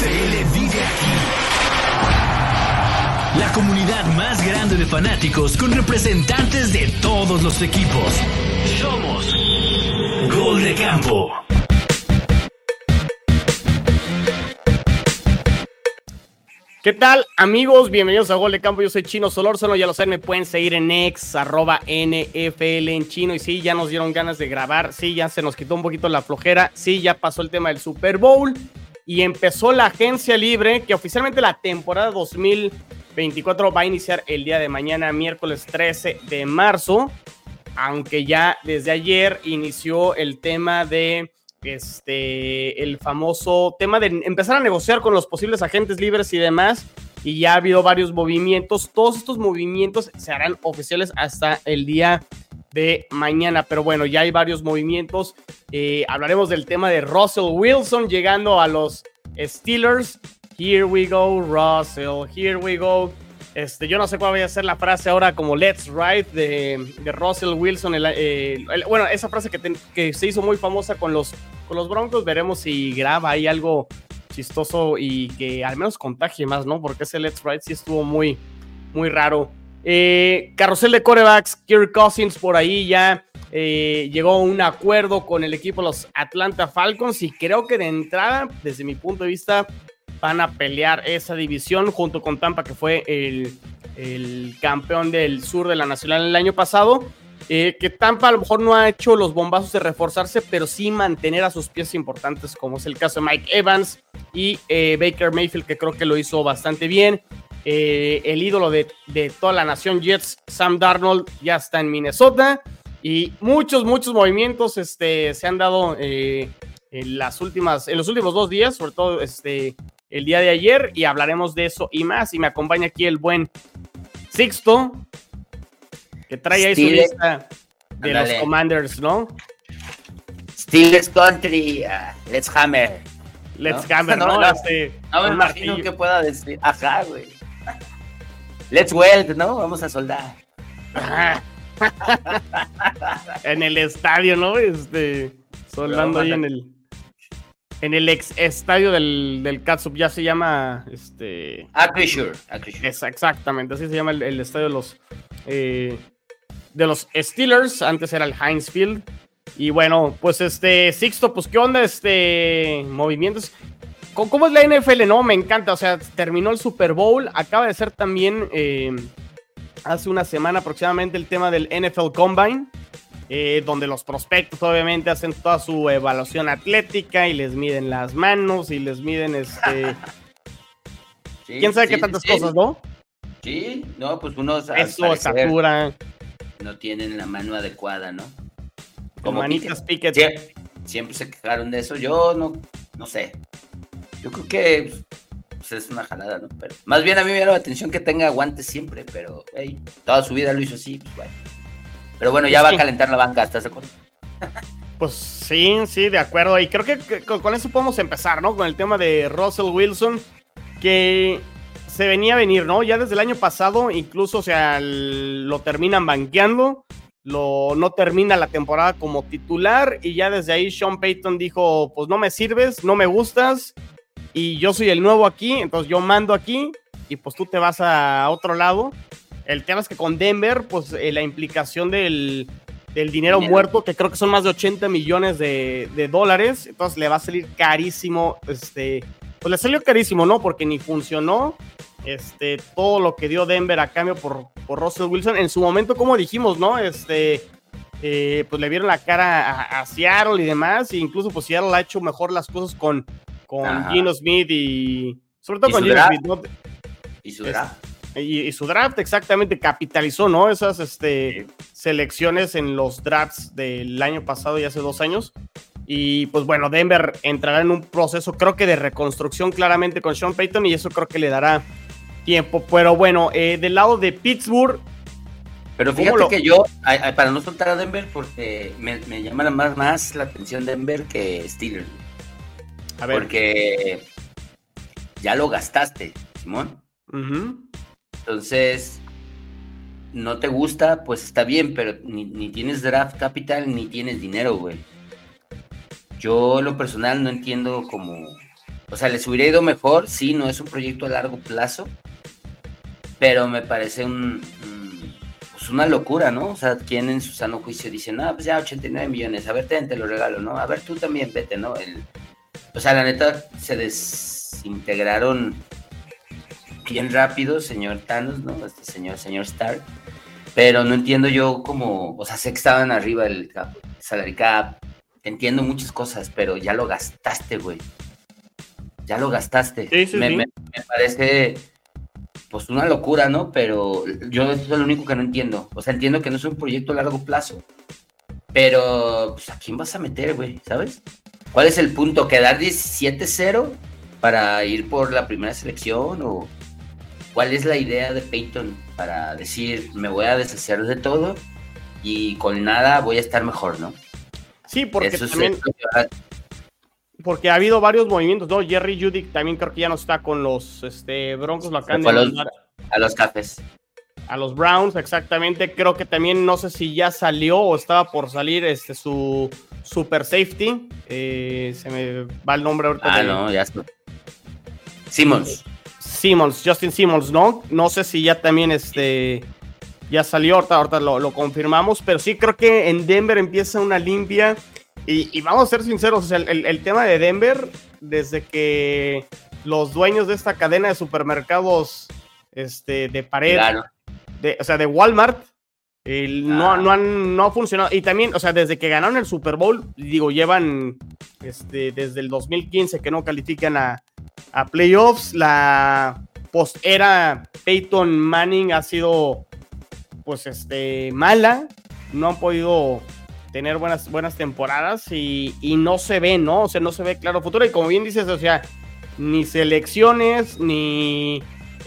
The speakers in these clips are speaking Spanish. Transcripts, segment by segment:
NFL vive aquí. La comunidad más grande de fanáticos con representantes de todos los equipos. Somos Gol de Campo. ¿Qué tal, amigos? Bienvenidos a Gol de Campo. Yo soy Chino Solórzano. Ya lo saben, me pueden seguir en X, @NFL en chino. Y sí, ya nos dieron ganas de grabar. Sí, ya se nos quitó un poquito la flojera. Sí, ya pasó el tema del Super Bowl. Y empezó la agencia libre, que oficialmente la temporada 2024 va a iniciar el día de mañana, miércoles 13 de marzo. Aunque ya desde ayer inició el tema de... el famoso tema de empezar a negociar con los posibles agentes libres y demás, y ya ha habido varios movimientos. Todos estos movimientos se harán oficiales hasta el día de mañana, pero bueno, ya hay varios movimientos. Hablaremos del tema de Russell Wilson llegando a los Steelers. Here we go, Russell, here we go. Yo no sé cuál vaya a ser la frase ahora, como Let's Ride de Russell Wilson. Bueno, esa frase que se hizo muy famosa con los Broncos. Veremos si graba ahí algo chistoso y que al menos contagie más, ¿no? Porque ese Let's Ride sí estuvo muy, muy raro. Carrusel de quarterbacks, Kirk Cousins por ahí ya llegó a un acuerdo con el equipo de los Atlanta Falcons, y creo que de entrada, desde mi punto de vista, van a pelear esa división junto con Tampa, que fue el campeón del sur de la Nacional el año pasado. Que Tampa a lo mejor no ha hecho los bombazos de reforzarse, pero sí mantener a sus piezas importantes, como es el caso de Mike Evans y Baker Mayfield, que creo que lo hizo bastante bien. El ídolo de toda la nación Jets, Sam Darnold, ya está en Minnesota, y muchos movimientos se han dado en los últimos 2 días, sobre todo el día de ayer, y hablaremos de eso y más. Y me acompaña aquí el buen Sixto, que trae ahí su lista de los Commanders, ¿no? Steelers Country, let's hammer. Let's hammer, ¿no? No me imagino que pueda decir, ajá, güey. Let's weld, ¿no? Vamos a soldar. En el estadio, ¿no? Soldando ahí en el ex estadio del Catsup, ya se llama Acrisure. Exactamente, así se llama el estadio de los Steelers. Antes era el Heinz Field. Y bueno, pues Sixto, pues qué onda movimientos. ¿Cómo es la NFL? No, me encanta. O sea, terminó el Super Bowl, acaba de ser también hace una semana aproximadamente el tema del NFL Combine, donde los prospectos obviamente hacen toda su evaluación atlética y les miden las manos y les miden sí, quién sabe qué tantas cosas, ¿no? Sí, no, pues unos estatura no tienen la mano adecuada, ¿no? Como manitas Pickett. Siempre se quejaron de eso. Yo no sé. Yo creo que pues, es una jalada, ¿no? Pero más bien a mí me llama la atención que tenga guantes siempre, pero hey, toda su vida lo hizo así, pues bueno. Pero bueno, ya va a calentar la banca, ¿estás de acuerdo? Pues sí, de acuerdo. Y creo que con eso podemos empezar, ¿no? Con el tema de Russell Wilson, que se venía a venir, ¿no? Ya desde el año pasado, incluso, o sea, lo terminan banqueando, no termina la temporada como titular, y ya desde ahí Sean Payton dijo, pues no me sirves, no me gustas, y yo soy el nuevo aquí, entonces yo mando aquí, y pues tú te vas a otro lado. El tema es que con Denver, pues la implicación del dinero muerto, que creo que son más de 80 millones de dólares, entonces le va a salir carísimo, pues le salió carísimo, ¿no? Porque ni funcionó todo lo que dio Denver a cambio por Russell Wilson. En su momento, como dijimos, ¿no? Pues le vieron la cara a Seattle y demás, e incluso pues Seattle ha hecho mejor las cosas con Geno Smith y sobre todo con Geno Smith, ¿no? Y su draft. Y su draft, exactamente, capitalizó, ¿no? Esas selecciones en los drafts del año pasado y hace 2 años. Y pues bueno, Denver entrará en un proceso, creo que de reconstrucción claramente con Sean Payton, y eso creo que le dará tiempo. Pero bueno, del lado de Pittsburgh. Pero fíjate que yo, para no soltar a Denver, porque me llama más la atención Denver que Steelers. A ver. Porque ya lo gastaste, Simón. Uh-huh. Entonces, no te gusta, pues está bien, pero ni tienes draft capital ni tienes dinero, güey. Yo, en lo personal, no entiendo como O sea, les hubiera ido mejor, sí, no es un proyecto a largo plazo, pero me parece pues una locura, ¿no? O sea, quien en su sano juicio dice, no, pues ya 89 millones, a ver, te lo regalo, ¿no? A ver, tú también, vete, ¿no? O sea, la neta, se desintegraron bien rápido, señor Thanos, ¿no? Señor Stark, pero no entiendo yo cómo, o sea, sé que estaban arriba el salary cap, entiendo muchas cosas, pero ya lo gastaste, güey. Ya lo gastaste. Sí. Me parece, pues, una locura, ¿no? Pero yo eso es lo único que no entiendo. O sea, entiendo que no es un proyecto a largo plazo, pero, pues, ¿a quién vas a meter, güey? ¿Sabes? ¿Cuál es el punto? ¿Quedar 17-0 para ir por la primera selección? ¿O cuál es la idea de Peyton para decir, me voy a deshacer de todo y con nada voy a estar mejor, ¿no? Sí, porque eso también... Porque ha habido varios movimientos, ¿no? Jerry Jeudy también creo que ya no está con los Broncos, lo acaban de mandar a los Cafés. A los Browns, exactamente. Creo que también, no sé si ya salió o estaba por salir su super safety. Se me va el nombre ahorita. No, ya está. Justin Simmons, ¿no? No sé si ya también ya salió, ahorita lo confirmamos, pero sí creo que en Denver empieza una limpia. Y vamos a ser sinceros, o sea, el tema de Denver, desde que los dueños de esta cadena de supermercados de pared, claro, de Walmart, no ha funcionado. Y también, o sea, desde que ganaron el Super Bowl, digo, llevan desde el 2015 que no califican a playoffs. La post-era Peyton Manning ha sido, pues, mala. No han podido tener buenas temporadas y no se ve, ¿no? O sea, no se ve claro futuro. Y como bien dices, o sea, ni selecciones, ni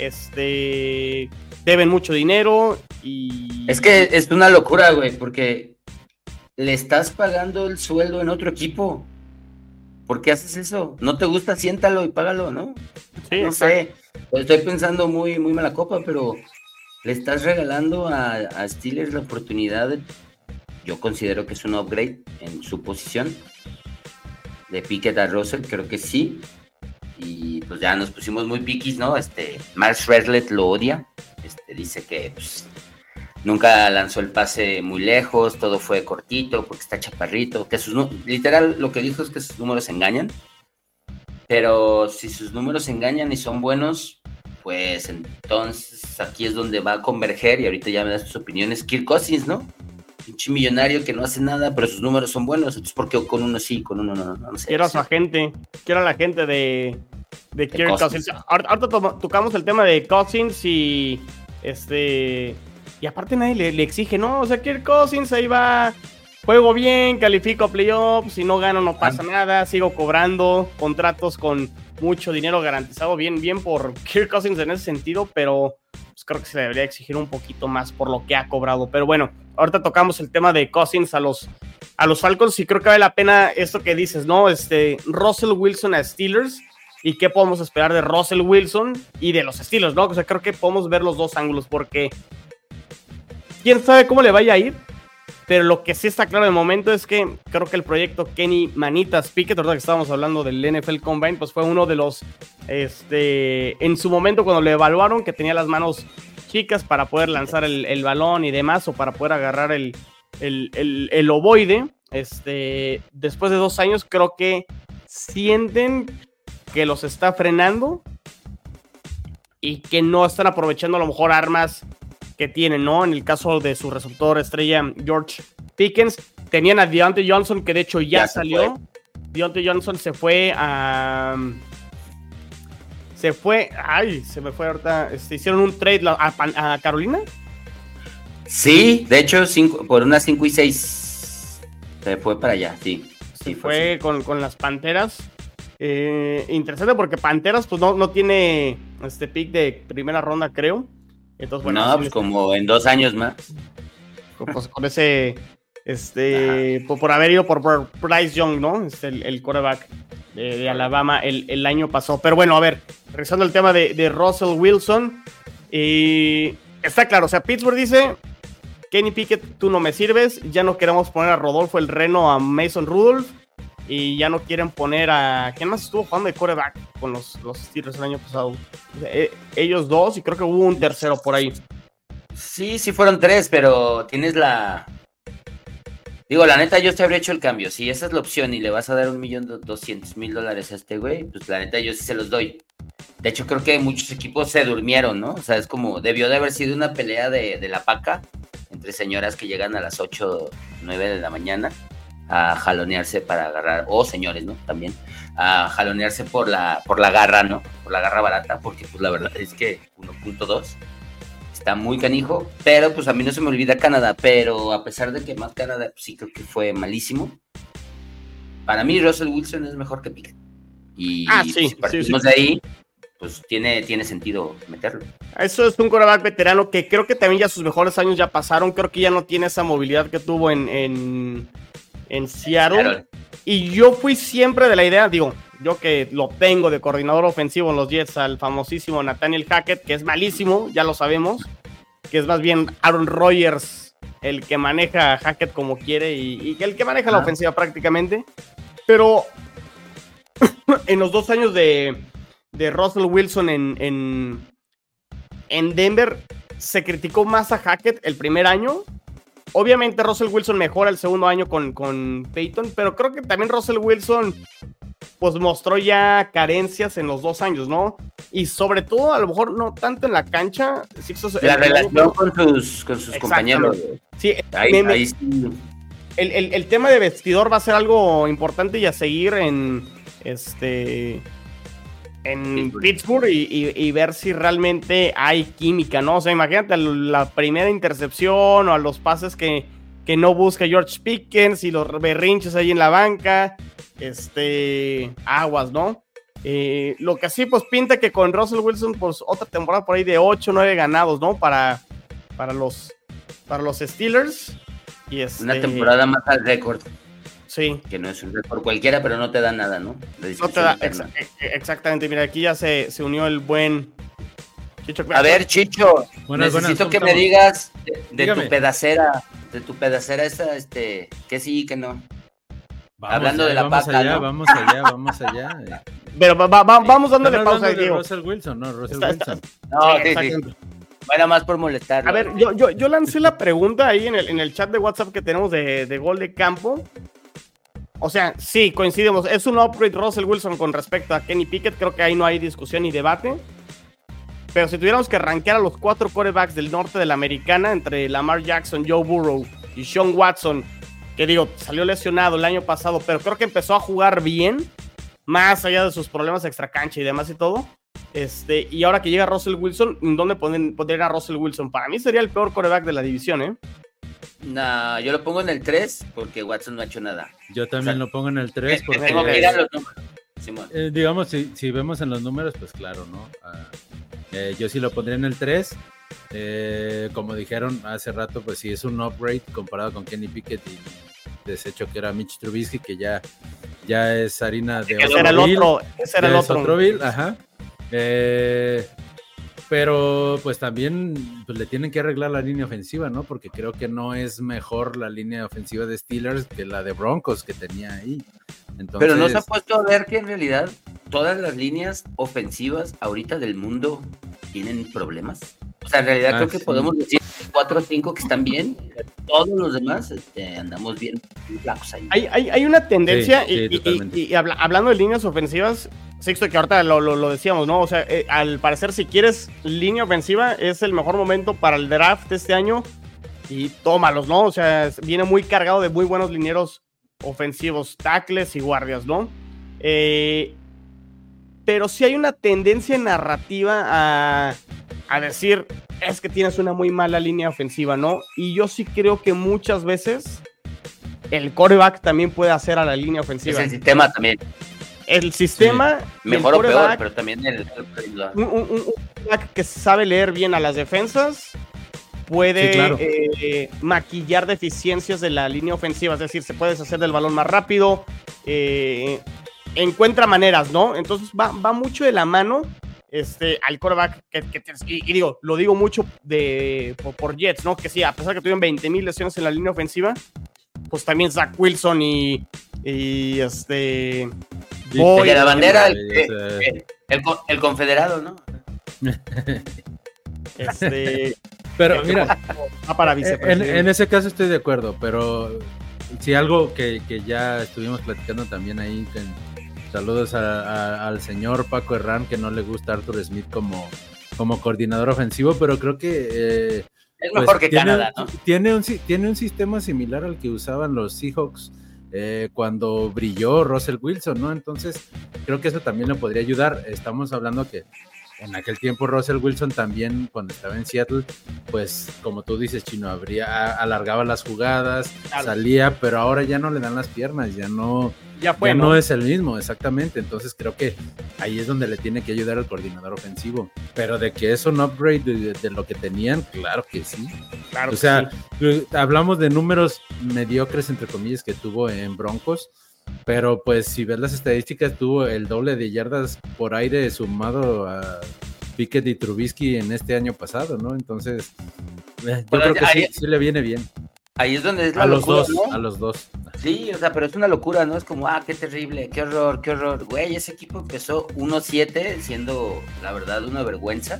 deben mucho dinero y... Es que es una locura, güey, porque le estás pagando el sueldo en otro equipo. ¿Por qué haces eso? ¿No te gusta? Siéntalo y págalo, ¿no? Sí, no sé. Estoy pensando muy, muy mala copa, pero le estás regalando a Steelers la oportunidad de... Yo considero que es un upgrade en su posición. De Pickett a Russell, creo que sí. Y pues ya nos pusimos muy piquis, ¿no? Mark Shredlett lo odia. Dice que pues, nunca lanzó el pase muy lejos, todo fue cortito porque está chaparrito. Que literal lo que dijo es que sus números engañan. Pero si sus números engañan y son buenos, pues entonces aquí es donde va a converger. Y ahorita ya me das tus opiniones. Kirk Cousins, ¿no? Pinche millonario que no hace nada, pero sus números son buenos. Entonces, ¿por qué con uno sí, con uno no sé? Quiero a su agente, quiero a la gente de Kirk Cousins. Ahorita tocamos el tema de Cousins y y aparte nadie le exige, ¿no? O sea, Kirk Cousins ahí va, juego bien, califico a playoffs, si no gano no pasa nada, sigo cobrando contratos con mucho dinero garantizado, bien por Kirk Cousins en ese sentido, pero pues creo que se debería exigir un poquito más por lo que ha cobrado. Pero bueno, ahorita tocamos el tema de Cousins a los Falcons y creo que vale la pena esto que dices, ¿no? Russell Wilson a Steelers y qué podemos esperar de Russell Wilson y de los Steelers, ¿no? O sea, creo que podemos ver los dos ángulos porque quién sabe cómo le vaya a ir, pero lo que sí está claro de momento es que creo que el proyecto Kenny Manitas Pickett, ahorita que estábamos hablando del NFL Combine, pues fue uno de los, en su momento cuando lo evaluaron, que tenía las manos chicas para poder lanzar el balón y demás, o para poder agarrar el ovoide, después de 2 años creo que sienten que los está frenando y que no están aprovechando a lo mejor armas que tienen, ¿no? En el caso de su receptor estrella George Pickens, tenían a Deontay Johnson, que de hecho ya salió. Deontay Johnson se fue, se me fue ahorita, hicieron un trade a Carolina. Sí, de hecho, por unas 5 y 6 se fue para allá, sí. Se fue con las Panteras. Interesante porque Panteras pues no tiene pick de primera ronda, creo. Entonces, bueno, no, pues como en 2 años más. Pues con ese, por haber ido por Bryce Young, ¿no? El quarterback de Alabama el año pasado. Pero bueno, a ver, regresando al tema de Russell Wilson. Está claro, o sea, Pittsburgh dice, Kenny Pickett, tú no me sirves, ya no queremos poner a Rodolfo el Reno a Mason Rudolph. y ya no quieren poner a... ¿Quién más estuvo jugando de quarterback con los Steelers el año pasado? Ellos dos y creo que hubo un tercero por ahí. Sí fueron 3, pero tienes la... Digo, la neta, yo te habría hecho el cambio. Si esa es la opción y le vas a dar $1,200,000 a este güey, pues la neta yo sí se los doy. De hecho, creo que muchos equipos se durmieron, ¿no? O sea, es como, debió de haber sido una pelea de la paca entre señoras que llegan a las 8, 9 de la mañana a jalonearse para agarrar, o señores, ¿no? También, a jalonearse por la garra, ¿no? Por la garra barata, porque pues la verdad es que 1.2 está muy canijo, pero pues a mí no se me olvida Canadá, pero a pesar de que más Canadá, pues sí creo que fue malísimo. Para mí Russell Wilson es mejor que Pickett. Y si partimos de ahí, pues tiene sentido meterlo. Eso es un quarterback veterano que creo que también ya sus mejores años ya pasaron, creo que ya no tiene esa movilidad que tuvo en Seattle. Claro. Y yo fui siempre de la idea, digo, yo que lo tengo de coordinador ofensivo en los Jets, al famosísimo Nathaniel Hackett, que es malísimo, ya lo sabemos, que es más bien Aaron Rodgers el que maneja a Hackett como quiere y el que maneja la ofensiva prácticamente. Pero en los 2 años de Russell Wilson en Denver, se criticó más a Hackett el primer año. Obviamente Russell Wilson mejora el segundo año con Peyton, pero creo que también Russell Wilson pues mostró ya carencias en los 2 años, ¿no? Y sobre todo, a lo mejor no tanto en la cancha. Sí, la relación con sus compañeros. Sí, ahí sí. El tema de vestidor va a ser algo importante y a seguir en Pittsburgh y ver si realmente hay química, ¿no? O sea, imagínate la primera intercepción o a los pases que no busca George Pickens y los berrinches ahí en la banca, aguas, ¿no? Lo que sí, pues pinta que con Russell Wilson, pues otra temporada por ahí de 8 o 9 ganados, ¿no? Para los Steelers. Y una temporada más al récord. Sí. Que no es un récord cualquiera, pero no te da nada, ¿no? No te da, exactamente. Mira, aquí ya se unió el buen Chicho. A ver, Chicho, necesito que me digas de tu pedacera esa, que sí y que no. Hablando de la paca, ¿no? Vamos allá. Pero vamos dándole pausa ahí, Diego. Russell Wilson. No, sí. Bueno, más por molestarlo. A ver, yo lancé la pregunta ahí en el chat de WhatsApp que tenemos de Gol de Campo. O sea, sí, coincidimos. Es un upgrade Russell Wilson con respecto a Kenny Pickett. Creo que ahí no hay discusión ni debate. Pero si tuviéramos que rankear a los 4 quarterbacks del norte de la americana, entre Lamar Jackson, Joe Burrow y Sean Watson, que digo, salió lesionado el año pasado, pero creo que empezó a jugar bien, más allá de sus problemas extracancha y demás y todo. Y ahora que llega Russell Wilson, ¿dónde pondrían a Russell Wilson? Para mí sería el peor quarterback de la división, ¿eh? No, yo lo pongo en el 3 porque Watson no ha hecho nada. Yo también lo pongo en el 3 porque... Tengo que ir a los números. Digamos, si vemos en los números, pues claro, ¿no? Yo sí lo pondría en el 3. Como dijeron hace rato, pues sí es un upgrade comparado con Kenny Pickett y desecho que era Mitch Trubisky, que ya es harina de ese era el otro. Ajá. Pero pues también pues, le tienen que arreglar la línea ofensiva, ¿no? Porque creo que no es mejor la línea ofensiva de Steelers que la de Broncos que tenía ahí. Entonces... Pero ¿no se ha puesto a ver que en realidad todas las líneas ofensivas ahorita del mundo tienen problemas? O sea, en realidad creo que podemos decir 4 o 5 que están bien, todos los demás andamos bien flacos ahí. Hay una tendencia, sí, y hablando de líneas ofensivas, Sixto, que ahorita lo decíamos, ¿no? O sea, al parecer, si quieres línea ofensiva, es el mejor momento para el draft este año y tómalos, ¿no? O sea, viene muy cargado de muy buenos linieros ofensivos, tackles y guardias, ¿no? Pero sí hay una tendencia narrativa a decir, es que tienes una muy mala línea ofensiva, ¿no? Y yo sí creo que muchas veces el quarterback también puede hacer a la línea ofensiva. Es el sistema también. El sistema... Sí. Mejor o peor, pero también un quarterback que sabe leer bien a las defensas puede claro. Maquillar deficiencias de la línea ofensiva, es decir, se puede deshacer del balón más rápido, encuentra maneras, ¿no? Entonces va mucho de la mano al quarterback y digo, lo digo mucho por Jets, ¿no? Que sí, a pesar de que tuvieron 20,000 lesiones en la línea ofensiva, pues también Zach Wilson y Y el de la bandera, el confederado, ¿no? Pero mira, para vicepresidente. En ese caso estoy de acuerdo, pero si algo que ya estuvimos platicando también ahí, saludos al señor Paco Herrán, que no le gusta Arthur Smith como coordinador ofensivo, pero creo que es mejor que Canadá, ¿no? Tiene un sistema similar al que usaban los Seahawks cuando brilló Russell Wilson, ¿no? Entonces creo que eso también le podría ayudar. Estamos hablando que en aquel tiempo Russell Wilson también, cuando estaba en Seattle, pues como tú dices, Chino, alargaba las jugadas, claro, salía, pero ahora ya no le dan las piernas, ya no es el mismo, exactamente. Entonces creo que ahí es donde le tiene que ayudar el coordinador ofensivo, pero de que es un upgrade de lo que tenían, claro que sí. Claro, o sea, sí. Hablamos de números mediocres, entre comillas, que tuvo en Broncos, pero pues si ves las estadísticas, tuvo el doble de yardas por aire sumado a Pickett y Trubisky en este año pasado, ¿no? Entonces yo creo que sí le viene bien. Ahí es donde es la locura, ¿no? A los dos. Sí, o sea, pero es una locura, ¿no? Es como, qué terrible, qué horror. Güey, ese equipo empezó 1-7, siendo, la verdad, una vergüenza.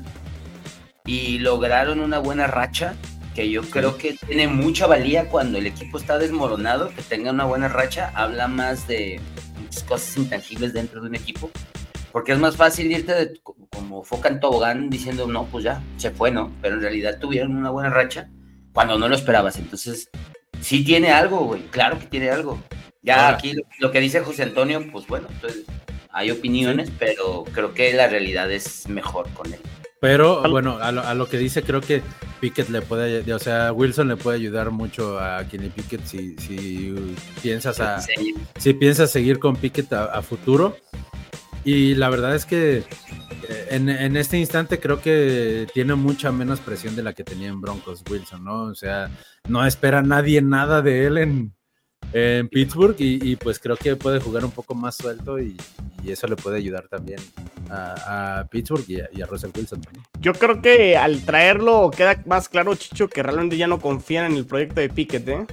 Y lograron una buena racha, que yo creo que tiene mucha valía cuando el equipo está desmoronado, que tenga una buena racha. Habla más de muchas cosas intangibles dentro de un equipo. Porque es más fácil irte como foca en tobogán diciendo, no, pues ya, se fue, ¿no? Pero en realidad tuvieron una buena racha cuando no lo esperabas. Entonces, sí tiene algo, güey, claro que tiene algo. Ya aquí lo que dice José Antonio, pues bueno, entonces, hay opiniones, pero creo que la realidad es mejor con él. Pero bueno, a lo que dice, creo que Pickett le puede, o sea, Wilson le puede ayudar mucho a Kenny Pickett si piensas seguir con Pickett a futuro. Y la verdad es que en este instante creo que tiene mucha menos presión de la que tenía en Broncos Wilson, ¿no? O sea, no espera nadie nada de él en Pittsburgh y pues creo que puede jugar un poco más suelto y eso le puede ayudar también a Pittsburgh y a Russell Wilson también. Yo creo que al traerlo queda más claro, Chicho, que realmente ya no confían en el proyecto de Pickett, ¿eh?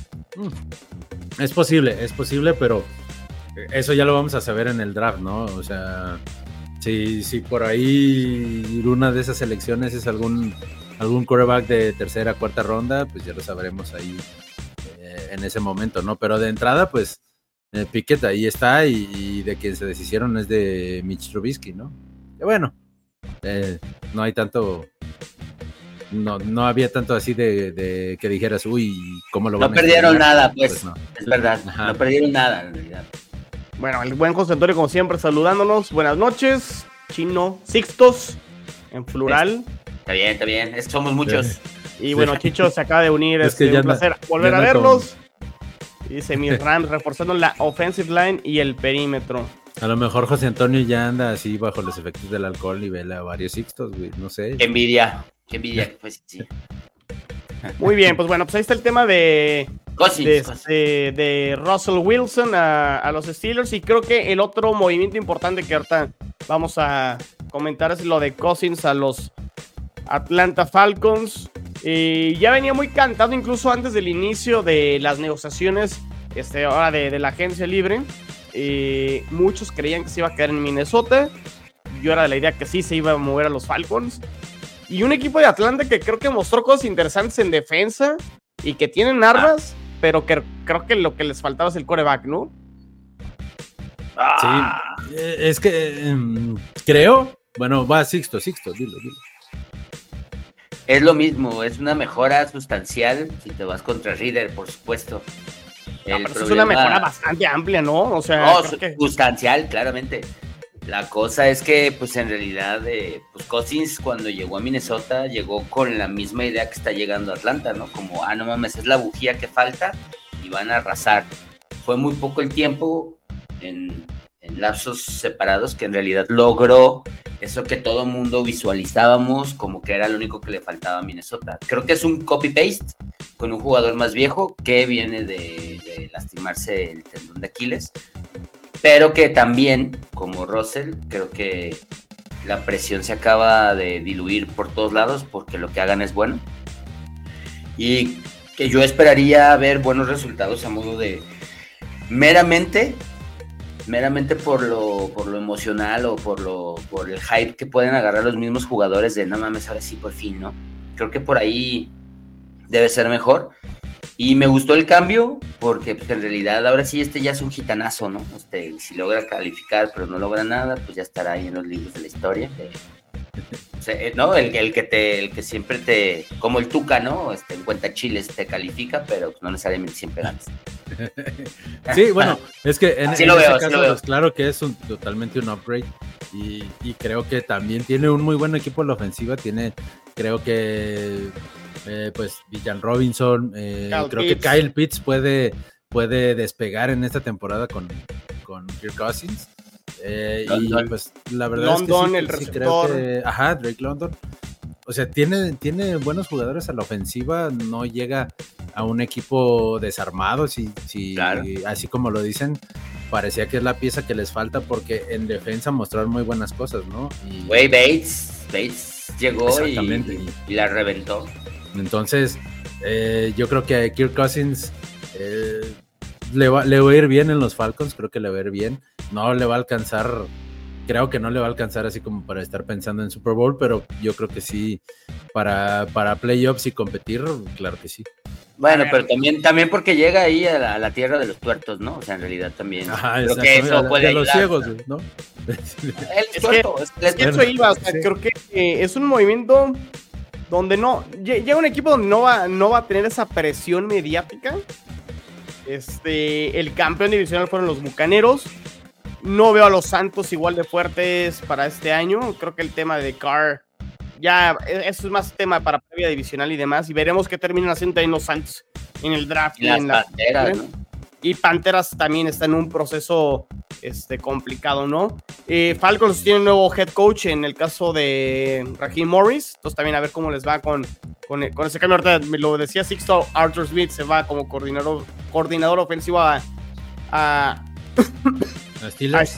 Es posible, pero eso ya lo vamos a saber en el draft, ¿no? O sea, si por ahí una de esas elecciones es algún quarterback de tercera, cuarta ronda, pues ya lo sabremos ahí en ese momento, ¿no? Pero de entrada, pues Pickett ahí está y de quien se deshicieron es de Mitch Trubisky, ¿no? Que bueno, no hay tanto, no había tanto así de que dijeras, uy, ¿cómo lo van a No perdieron extrañar? nada, pues no. Es verdad, no perdieron nada en realidad. Bueno, el buen José Antonio, como siempre, saludándonos. Buenas noches, Chino, Sixtos, en plural. Está bien, somos muchos. Y bueno, Chicho se acaba de unir, es un placer volver a verlos. Dice mis Rams reforzando la offensive line y el perímetro. A lo mejor José Antonio ya anda así bajo los efectos del alcohol y ve a varios Sixtos, güey, no sé. Qué envidia, pues sí. Muy bien, pues bueno, pues ahí está el tema de Russell Wilson a los Steelers, y creo que el otro movimiento importante que ahorita vamos a comentar es lo de Cousins a los Atlanta Falcons. Ya venía muy cantado incluso antes del inicio de las negociaciones ahora de la agencia libre. Muchos creían que se iba a quedar en Minnesota. Yo era de la idea que sí se iba a mover a los Falcons. Y un equipo de Atlanta que creo que mostró cosas interesantes en defensa y que tienen armas, pero que creo que lo que les faltaba es el quarterback, ¿no? Sí, es que creo, bueno, va Sixto, dilo. Es lo mismo, es una mejora sustancial si te vas contra Reader, por supuesto. Pero es una mejora bastante amplia, ¿no? O sea, sustancial, claramente. La cosa es que, pues en realidad, pues Cousins cuando llegó a Minnesota llegó con la misma idea que está llegando a Atlanta, ¿no? Como, no mames, es la bujía que falta y van a arrasar. Fue muy poco el tiempo en lapsos separados que en realidad logró eso que todo mundo visualizábamos como que era lo único que le faltaba a Minnesota. Creo que es un copy-paste con un jugador más viejo que viene de lastimarse el tendón de Aquiles, pero que también, como Russell, creo que la presión se acaba de diluir por todos lados porque lo que hagan es bueno. Y que yo esperaría ver buenos resultados a modo de meramente por lo emocional o por el hype que pueden agarrar los mismos jugadores de no mames, ahora sí por fin, ¿no? Creo que por ahí debe ser mejor. Y me gustó el cambio porque pues, en realidad ahora sí ya es un gitanazo, ¿no? Si logra calificar pero no logra nada, pues ya estará ahí en los libros de la historia. O sea, ¿no? El que siempre como el Tuca, ¿no? En cuenta chiles te califica, pero pues, no necesariamente siempre ganas. Sí, bueno, es que en ese caso, pues, claro que es totalmente un upgrade y creo que también tiene un muy buen equipo en la ofensiva. Creo que pues Villan Robinson, creo que Kyle Pitts puede despegar en esta temporada con Kirk Cousins. Y pues la verdad London, es el sí receptor. Creo que, Drake London. O sea, tiene buenos jugadores a la ofensiva, no llega a un equipo desarmado, claro. Así como lo dicen, parecía que es la pieza que les falta porque en defensa mostraron muy buenas cosas, ¿no? Güey, Bates llegó y la reventó. Entonces, yo creo que a Kirk Cousins le va a ir bien en los Falcons, creo que le va a ir bien. No le va a alcanzar, creo que no le va a alcanzar así como para estar pensando en Super Bowl, pero yo creo que sí, para playoffs y competir, claro que sí. Bueno, pero también porque llega ahí a la tierra de los tuertos, ¿no? O sea, en realidad también. Creo que eso puede ayudar. De los ciegos, ¿no? Eso iba, o sea, creo que es un movimiento donde llega un equipo donde no va a tener esa presión mediática. El campeón divisional fueron los Bucaneros. No veo a los Santos igual de fuertes para este año. Creo que el tema de Carr, ya eso es más tema para previa divisional y demás. Y veremos qué terminan haciendo ahí los Santos en el draft. Y las Panteras, ¿no? Y Panteras también está en un proceso complicado, ¿no? Falcons tiene un nuevo head coach en el caso de Raheem Morris. Entonces también a ver cómo les va con ese cambio. Ahorita me lo decía Sixto, Arthur Smith se va como coordinador ofensivo a Steelers.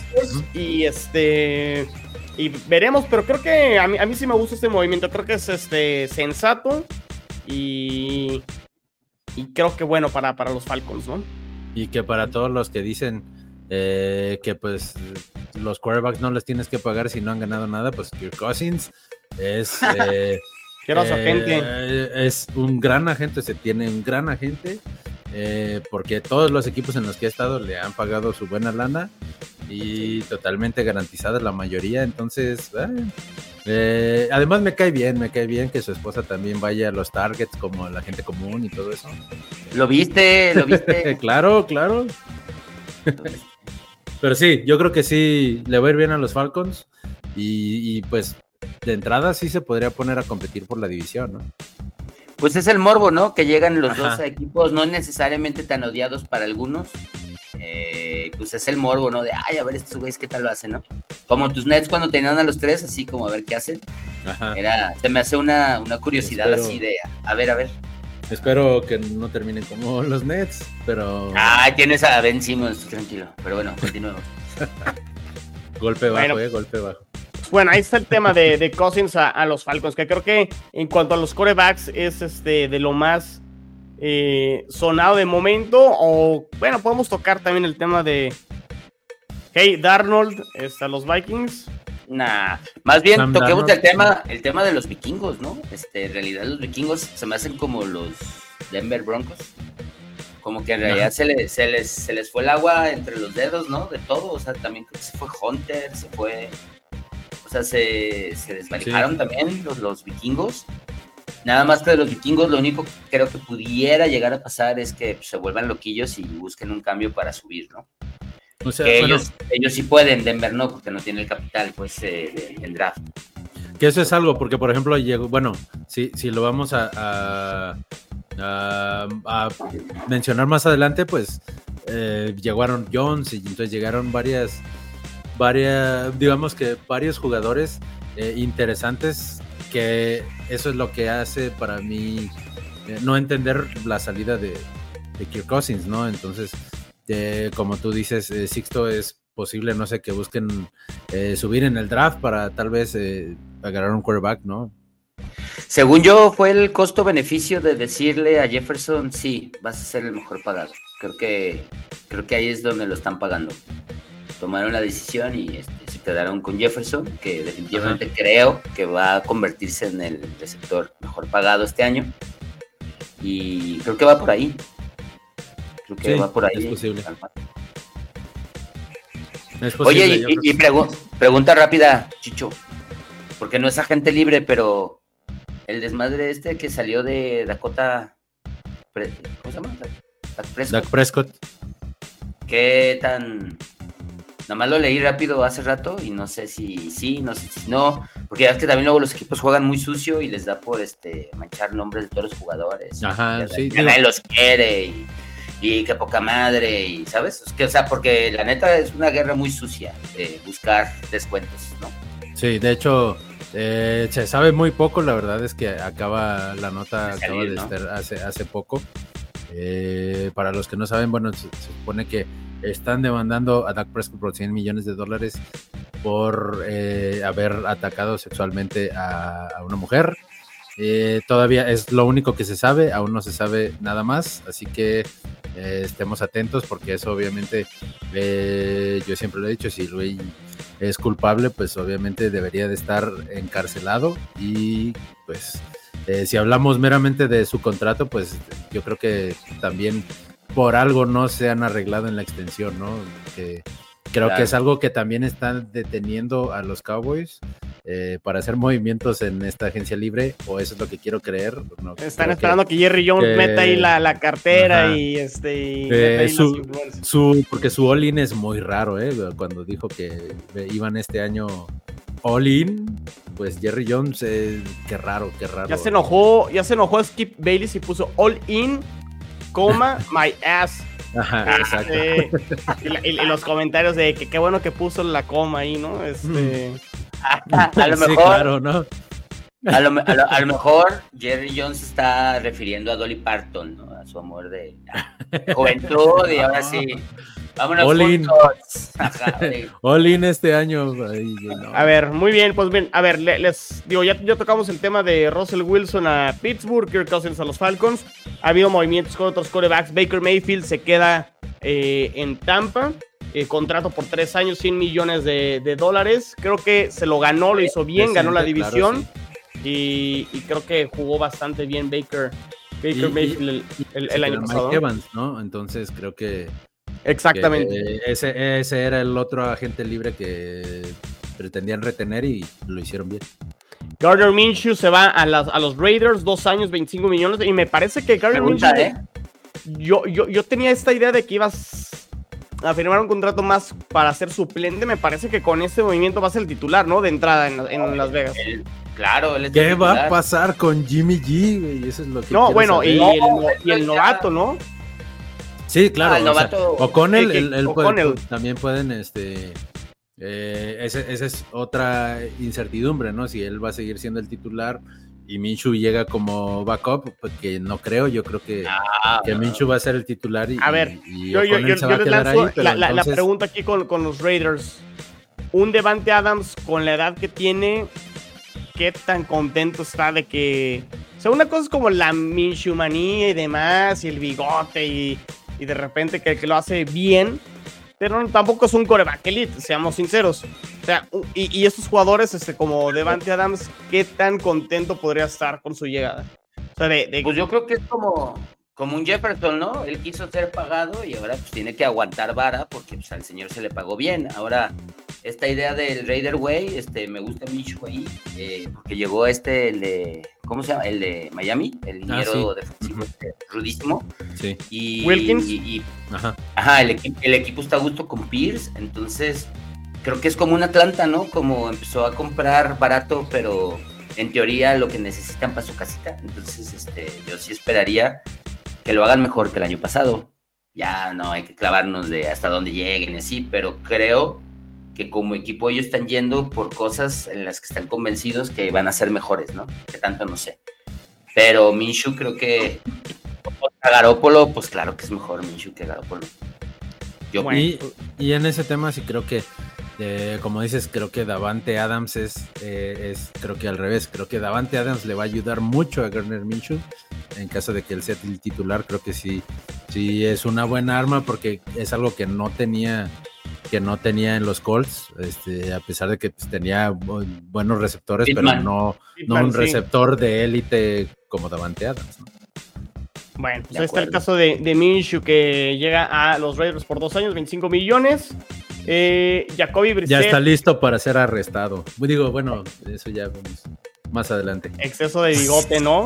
Y veremos, pero creo que a mí sí me gusta este movimiento. Creo que es sensato y creo que bueno para los Falcons, ¿no? Y que para todos los que dicen que pues los quarterbacks no les tienes que pagar si no han ganado nada, pues Kirk Cousins es es un gran agente, se tiene un gran agente, porque todos los equipos en los que ha estado le han pagado su buena lana y totalmente garantizada la mayoría. Entonces además me cae bien que su esposa también vaya a los targets como la gente común y todo eso. ¿Lo viste? Claro. Pero sí, yo creo que sí le va a ir bien a los Falcons y pues de entrada sí se podría poner a competir por la división, ¿no? Pues es el morbo, ¿no? Que llegan los dos equipos no necesariamente tan odiados para algunos. Pues es el morbo, ¿no? De, a ver estos güeyes qué tal lo hacen, ¿no? Como tus Nets cuando tenían a los tres, así como a ver qué hacen. Se me hace una curiosidad así de, a ver. Espero que no terminen como los Nets, pero... Tienes a Ben Simmons, tranquilo. Pero bueno, continuemos. Golpe bajo, golpe bajo. Bueno, ahí está el tema de Cousins a los Falcons, que creo que en cuanto a los quarterbacks es de lo más sonado de momento. O bueno, podemos tocar también el tema de Darnold, los Vikings. Más bien Sam toquemos el tema de los vikingos, ¿no? En realidad los vikingos se me hacen como los Denver Broncos. Como que en realidad se les fue el agua entre los dedos, ¿no? De todo, o sea, también creo que se fue Hunter, o sea, se desvalijaron también los vikingos. Nada más que de los vikingos, lo único que creo que pudiera llegar a pasar es que se vuelvan loquillos y busquen un cambio para subir, ¿no? O sea, que ellos sí pueden, Denver no, porque no tiene el capital, pues, el draft. Que eso es algo, porque por ejemplo, si lo vamos a mencionar más adelante, pues llegaron Jones y entonces llegaron varios jugadores interesantes, que eso es lo que hace para mí no entender la salida de Kirk Cousins, ¿no? Entonces, como tú dices, Sixto, es posible, no sé, que busquen subir en el draft para tal vez agarrar un quarterback, ¿no? Según yo, fue el costo-beneficio de decirle a Jefferson, sí, vas a ser el mejor pagado. Creo creo que ahí es donde lo están pagando. Tomaron la decisión y se quedaron con Jefferson, que definitivamente creo que va a convertirse en el receptor mejor pagado este año. Y creo que va por ahí. Va por ahí. Es posible. Oye, y pregunta rápida, Chicho. Porque no es agente libre, pero el desmadre que salió de Dakota... ¿Cómo se llama? Dak Prescott. ¿Qué tan...? Nada más lo leí rápido hace rato y no sé si sí, no sé si no, porque es que también luego los equipos juegan muy sucio y les da por manchar nombres de todos los jugadores. Ajá, sí. Nadie los quiere y qué poca madre, y ¿sabes? Es que, o sea, porque la neta es una guerra muy sucia de buscar descuentos, ¿no? Sí, de hecho, se sabe muy poco, la verdad es que la nota acaba de estar hace poco. Para los que no saben, bueno, se supone que están demandando a Dak Prescott por $100 millones por haber atacado sexualmente a una mujer. Todavía es lo único que se sabe, aún no se sabe nada más, así que estemos atentos, porque eso obviamente, yo siempre lo he dicho, si Luis es culpable, pues obviamente debería de estar encarcelado. Y pues si hablamos meramente de su contrato, pues yo creo que también por algo no se han arreglado en la extensión, ¿no? Creo que es algo que también están deteniendo a los Cowboys para hacer movimientos en esta agencia libre, o eso es lo que quiero creer. No, están esperando que Jerry Jones meta ahí la cartera. Ajá. Y porque su all-in es muy raro, cuando dijo que iban este año all-in, pues Jerry Jones, qué raro. Ya se enojó Skip Bayless y puso all-in, my ass. Ajá, exacto. Y los comentarios de que qué bueno que puso la coma ahí, ¿no? A lo mejor, sí, claro, ¿no? A lo mejor Jerry Jones está refiriendo a Dolly Parton, ¿no? A su amor de juventud, y ahora sí. Vámonos juntos. All in este año. Ay, no. A ver, muy bien, pues bien. A ver, les digo, ya tocamos el tema de Russell Wilson a Pittsburgh, Kirk Cousins a los Falcons. Ha habido movimientos con otros quarterbacks. Baker Mayfield se queda en Tampa. Contrato por 3 años, $100 millones. Creo que se lo ganó, lo hizo bien, ganó la división. Claro, sí. Y creo que jugó bastante bien Baker Mayfield el año pasado. Mike Evans, ¿no? Entonces creo que exactamente. Ese era el otro agente libre que pretendían retener y lo hicieron bien. Gardner Minshew se va a los Raiders, 2 años, $25 millones. Y me parece que Gardner Minshew. Yo tenía esta idea de que ibas a firmar un contrato más para ser suplente. Me parece que con este movimiento va a ser el titular, ¿no? De entrada en Las Vegas. Claro, él es ¿Qué va a pasar con Jimmy G? Eso es lo que no, bueno, saber. Y el novato, ¿no? Sí, claro. El novato. O'Connell también pueden, esa es otra incertidumbre, ¿no? Si él va a seguir siendo el titular y Minshew llega como backup, porque no creo, yo creo que Minshew va a ser el titular y a ver, yo les lanzo la pregunta aquí con los Raiders. Un Devante Adams con la edad que tiene, ¿qué tan contento está de que... O sea, una cosa es como la Minshew manía y demás, y el bigote y de repente que lo hace bien, pero tampoco es un quarterback elite, seamos sinceros. O sea, y estos jugadores como Devante Adams, ¿qué tan contento podría estar con su llegada? O sea, pues yo creo que es como un Jefferson, ¿no? Él quiso ser pagado y ahora pues tiene que aguantar vara porque pues, al señor se le pagó bien. Ahora, esta idea del Raider Way, me gusta mucho ahí, porque llegó el de, ¿cómo se llama? El de Miami, el liniero defensivo, rudísimo. Sí. Y Wilkins. El equipo está a gusto con Pierce, entonces creo que es como un Atlanta, ¿no? Como empezó a comprar barato, pero en teoría lo que necesitan para su casita. Entonces, yo sí esperaría que lo hagan mejor que el año pasado. Ya no hay que clavarnos de hasta dónde lleguen y así, pero creo que como equipo ellos están yendo por cosas en las que están convencidos que van a ser mejores, ¿no? Que tanto no sé. Pero Minshew creo que a Garoppolo, pues claro que es mejor Minshew que Garoppolo. Y en ese tema sí creo que, como dices, creo que Davante Adams creo que al revés. Creo que Davante Adams le va a ayudar mucho a Gardner Minshew en caso de que él sea el titular. Creo que sí Sí, es una buena arma porque es algo que no tenía en los Colts, a pesar de que pues, tenía buenos receptores, Pittman. pero no un receptor de élite como Davante Adams, ¿no? Bueno, pues ahí está el caso de Minshew, que llega a los Raiders por 2 años, 25 millones. Jacoby Brissett. Ya está listo para ser arrestado. Digo, bueno, eso ya vemos más adelante. Exceso de bigote, ¿no?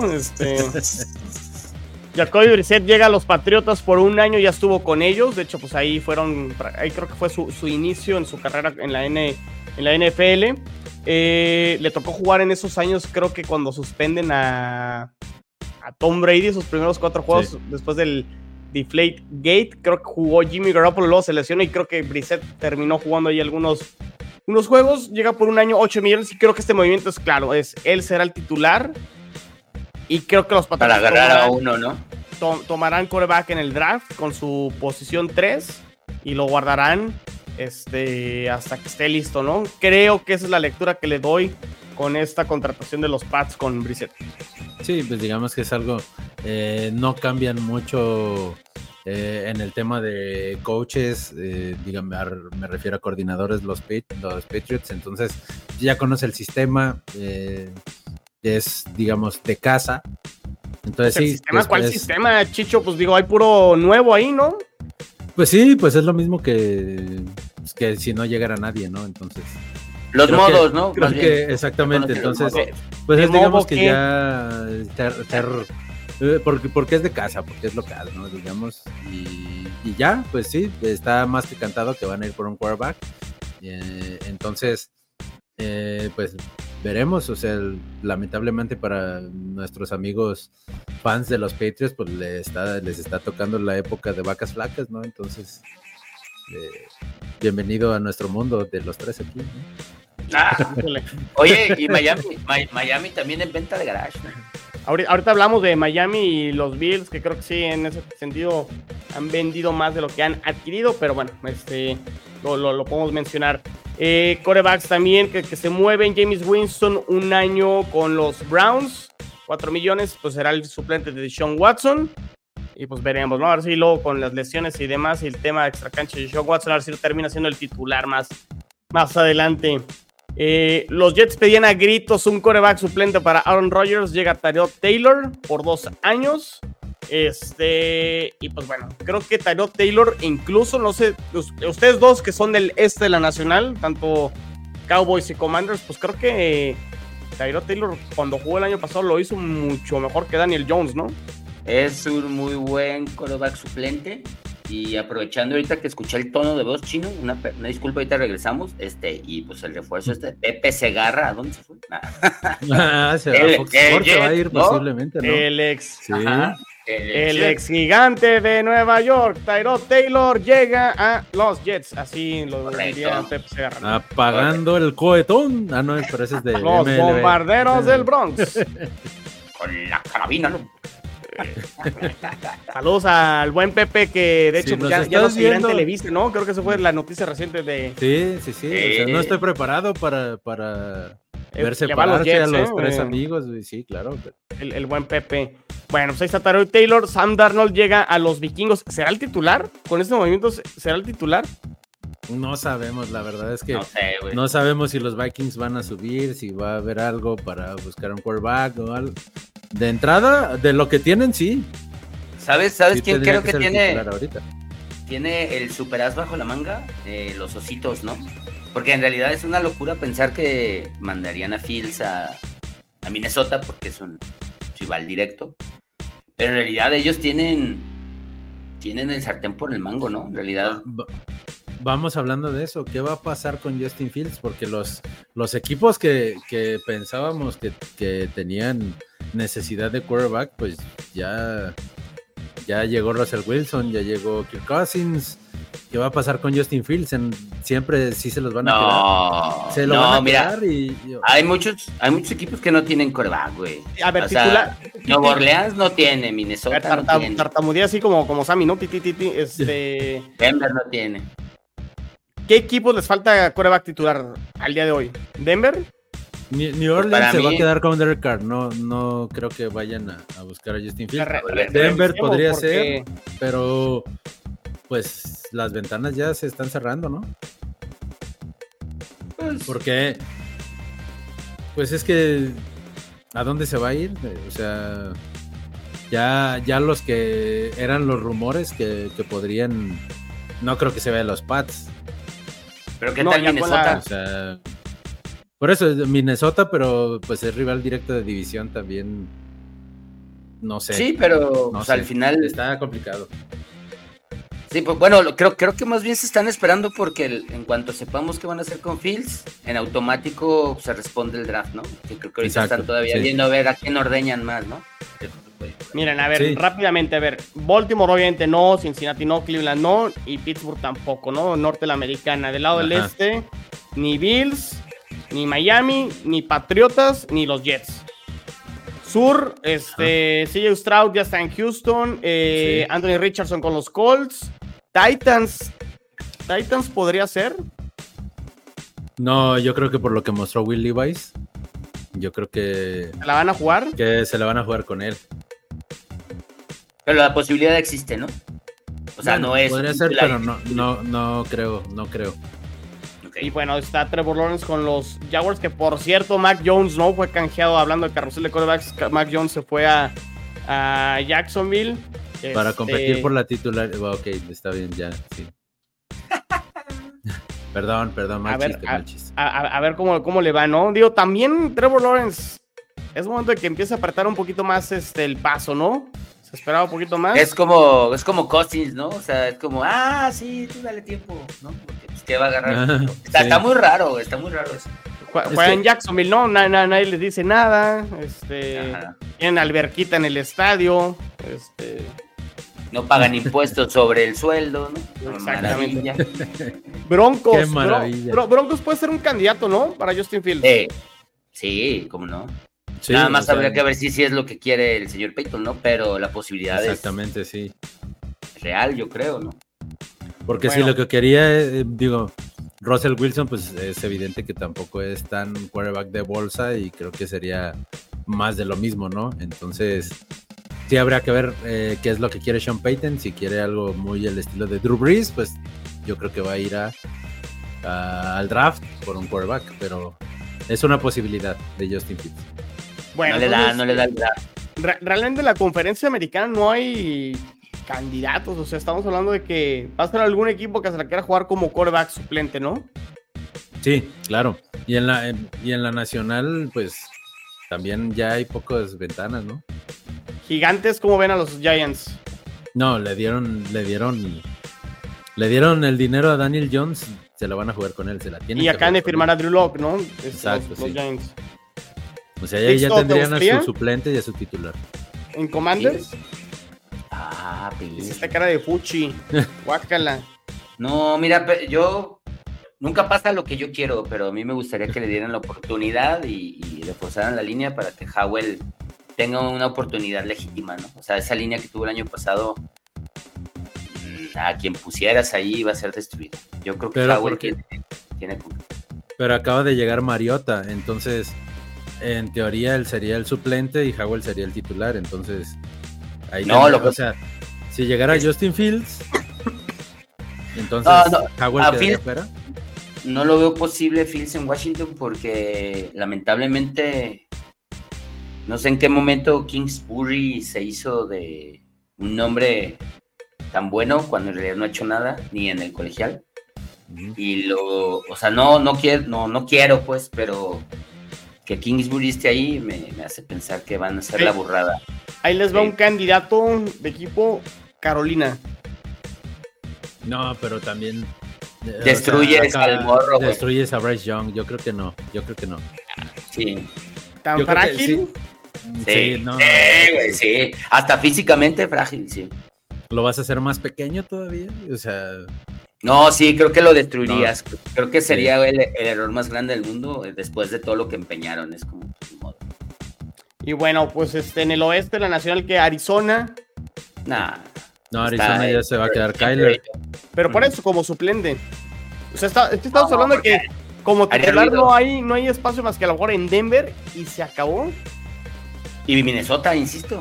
Jacoby Brissett llega a los Patriotas por 1 año, ya estuvo con ellos. De hecho, pues ahí creo que fue su inicio en su carrera en la NFL. Le tocó jugar en esos años, creo que cuando suspenden a Tom Brady, sus primeros 4 juegos, sí. Después del Deflate Gate, creo que jugó Jimmy Garoppolo, luego se lesionó y creo que Brissett terminó jugando ahí unos juegos. Llega por 1 año, 8 millones, y creo que este movimiento es claro, él será el titular. Y creo que los Patriotas para agarrar a uno, ¿no? Tomarán quarterback en el draft con su posición 3 y lo guardarán hasta que esté listo, ¿no? Creo que esa es la lectura que le doy con esta contratación de los Pats con Brissett. Sí, pues digamos que es algo, no cambian mucho en el tema de coaches, me refiero a coordinadores, los Patriots, entonces ya conoce el sistema, es, digamos, de casa. Entonces, sí. ¿Sistema? ¿Cuál sistema, Chicho? Pues digo, hay puro nuevo ahí, ¿no? Pues sí, pues es lo mismo que si no llegara nadie, ¿no? Entonces. Los modos, ¿no? Creo que exactamente, entonces, pues es, digamos que ya porque es de casa, porque es local, ¿no? Digamos, y ya, pues sí, está más que cantado que van a ir por un quarterback. Entonces, pues veremos, o sea, lamentablemente para nuestros amigos fans de los Patriots, pues les está tocando la época de vacas flacas, ¿no? Entonces, bienvenido a nuestro mundo de los 3 aquí, ¿no? Oye, y Miami también en venta de garage, ¿no? Ahorita hablamos de Miami y los Bills, que creo que sí, en ese sentido han vendido más de lo que han adquirido, pero bueno, lo podemos mencionar. Quarterbacks también que se mueven. Jameis Winston, 1 año con los Browns, 4 millones, pues será el suplente de Deshaun Watson. Y pues veremos, ¿no? A ver si luego con las lesiones y demás, y el tema de extracancha de Deshaun Watson, a ver si lo termina siendo el titular más adelante. Los Jets pedían a gritos un quarterback suplente para Aaron Rodgers. Llega Tyrod Taylor por 2 años. Y pues bueno, creo que Tyrod Taylor, incluso, no sé, ustedes dos que son del de la Nacional, tanto Cowboys y Commanders, pues creo que Tyrod Taylor cuando jugó el año pasado lo hizo mucho mejor que Daniel Jones, ¿no? Es un muy buen quarterback suplente. Y aprovechando ahorita que escuché el tono de voz chino, una disculpa, ahorita regresamos, y pues el refuerzo Pepe Segarra, ¿a dónde se fue? Fox Sports se va a ir, ¿no? Posiblemente, ¿no? El ex gigante de Nueva York, Tyrod Taylor, llega a los Jets, así lo diría Pepe Segarra. Apagando el cohetón. No, pero ese es de los MLB. Bombarderos del Bronx. Con la carabina, ¿no? Saludos al buen Pepe, que de hecho ya nos seguirá en Televisa, ¿no? Creo que eso fue la noticia reciente de... Sí. O sea, no estoy preparado para ver separarse a los 3 amigos. Sí, claro. El buen Pepe. Bueno, pues ahí está Tyrod Taylor. Sam Darnold llega a los Vikingos. ¿Será el titular? ¿Con este movimiento será el titular? No sabemos, la verdad es que no sabemos si los Vikings van a subir, si va a haber algo para buscar un quarterback o algo. De entrada, de lo que tienen, sí. ¿Sabes sí, quién creo que tiene el superas bajo la manga? Los Ositos, ¿no? Porque en realidad es una locura pensar que mandarían a Fields a Minnesota porque es un rival directo. Pero en realidad ellos tienen el sartén por el mango, ¿no? En realidad... Vamos hablando de eso, ¿qué va a pasar con Justin Fields? Porque los equipos que pensábamos que tenían necesidad de quarterback, pues ya llegó Russell Wilson, ya llegó Kirk Cousins. ¿Qué va a pasar con Justin Fields? Siempre sí se los van a quedar. Se lo van a quedar y... Hay muchos equipos que no tienen quarterback, güey. A ver, titular... Nueva Orleans no tiene, Minnesota no tiene. Tartamudea así como Sammy, ¿no? Denver no tiene. ¿Qué equipos les falta quarterback titular al día de hoy? ¿Denver? New Orleans se va a quedar con Derek Carr. No creo que vayan a buscar a Justin Fields. Denver podría ser, pero pues las ventanas ya se están cerrando, ¿no? Porque pues es que ¿a dónde se va a ir? O sea, ya los que eran los rumores que podrían, no creo que se vea los Pats. Pero ¿qué tal Minnesota? O sea, por eso es Minnesota, pero pues es rival directo de división también. No sé. Sí, pero no sé. Al final está complicado. Sí, pues bueno, creo que más bien se están esperando porque en cuanto sepamos qué van a hacer con Fields, en automático se responde el draft, ¿no? Que creo que ahorita están todavía viendo a ver a quién ordeñan más, ¿no? Miren, a ver, rápidamente, a ver, Baltimore obviamente no, Cincinnati no, Cleveland no, y Pittsburgh tampoco, ¿no? Norte de la Americana. Del lado del este, ni Bills, ni Miami, ni Patriotas, ni los Jets. Sur, CJ Stroud ya está en Houston, Anthony Richardson con los Colts, Titans podría ser. No, yo creo que por lo que mostró Will Levis, yo creo que ¿la van a jugar? Que se la van a jugar con él. Pero la posibilidad existe, ¿no? O sea, bueno, no es. Podría ser, pero no creo. Y bueno, está Trevor Lawrence con los Jaguars, que por cierto, Mac Jones no fue canjeado. Hablando del carrusel de quarterbacks, Mac Jones se fue a Jacksonville. Para competir por la titular. Ok, está bien, ya, sí. Perdón, mal chiste. A ver cómo le va, ¿no? Digo, también Trevor Lawrence, es momento de que empiece a apretar un poquito más el paso, ¿no? Se esperaba un poquito más. Es como Cousins, ¿no? O sea, es como, sí, tú dale tiempo, ¿no? Porque pues que va a agarrar. Está muy raro eso. Juega en Jacksonville, ¿no? Nadie les dice nada. Tienen alberquita en el estadio. No pagan impuestos sobre el sueldo, ¿no? Exactamente. Maravilla. Broncos. Qué maravilla. Broncos puede ser un candidato, ¿no? Para Justin Fields. Sí, cómo no. Sí, nada más habría que ver si es lo que quiere el señor Payton, ¿no? Pero la posibilidad exactamente, sí. Real, yo creo, ¿no? Porque si lo que quería, Russell Wilson, pues es evidente que tampoco es tan quarterback de bolsa y creo que sería más de lo mismo, ¿no? Entonces, sí habría que ver qué es lo que quiere Sean Payton. Si quiere algo muy al estilo de Drew Brees, pues yo creo que va a ir al draft por un quarterback, pero es una posibilidad de Justin Fields. Bueno, no le da el draft. Realmente en la conferencia americana no hay candidatos, o sea, estamos hablando de que va a ser algún equipo que se la quiera jugar como quarterback suplente, ¿no? Sí, claro. Y en la nacional, pues también ya hay pocas ventanas, ¿no? Gigantes, ¿cómo ven a los Giants? No, le dieron el dinero a Daniel Jones, se lo van a jugar con él, se la tienen. Y acaban de firmar a Drew Lock, ¿no? Exacto, los Giants. O sea, ya tendrían a su suplente y a su titular. ¿En Commanders? Pues. Esta cara de Fuchi. Guácala. No, mira, yo nunca pasa lo que yo quiero, pero a mí me gustaría que le dieran la oportunidad y reforzaran la línea para que Howell tenga una oportunidad legítima, ¿no? O sea, esa línea que tuvo el año pasado, a quien pusieras ahí iba a ser destruida. Yo creo que Howell tiene. Pero acaba de llegar Mariota, entonces en teoría él sería el suplente y Howell sería el titular, entonces ahí o sea, si llegara Justin Fields, entonces Howell quedaría fuera. No lo veo posible Fields en Washington porque lamentablemente no sé en qué momento Kingsbury se hizo de un nombre tan bueno cuando en realidad no ha hecho nada ni en el colegial. Y o sea, no quiero pues, pero que Kingsbury esté ahí me hace pensar que van a hacer la burrada. Ahí les va un candidato de equipo, Carolina. No, pero también destruyes al morro. Destruyes a Bryce Young, yo creo que no. Sí. ¿Tan frágil? Sí, sí. Hasta físicamente frágil, sí. ¿Lo vas a hacer más pequeño todavía? O sea... No, sí, creo que lo destruirías. No. Creo que sería el error más grande del mundo después de todo lo que empeñaron. Es como... Y bueno, pues en el oeste de la nacional, que Arizona. No, Arizona ya se va a quedar Kyler. Pero por eso, como suplente. O sea, estamos hablando de que como titular no hay espacio más que a lo mejor en Denver y se acabó. Y Minnesota, insisto.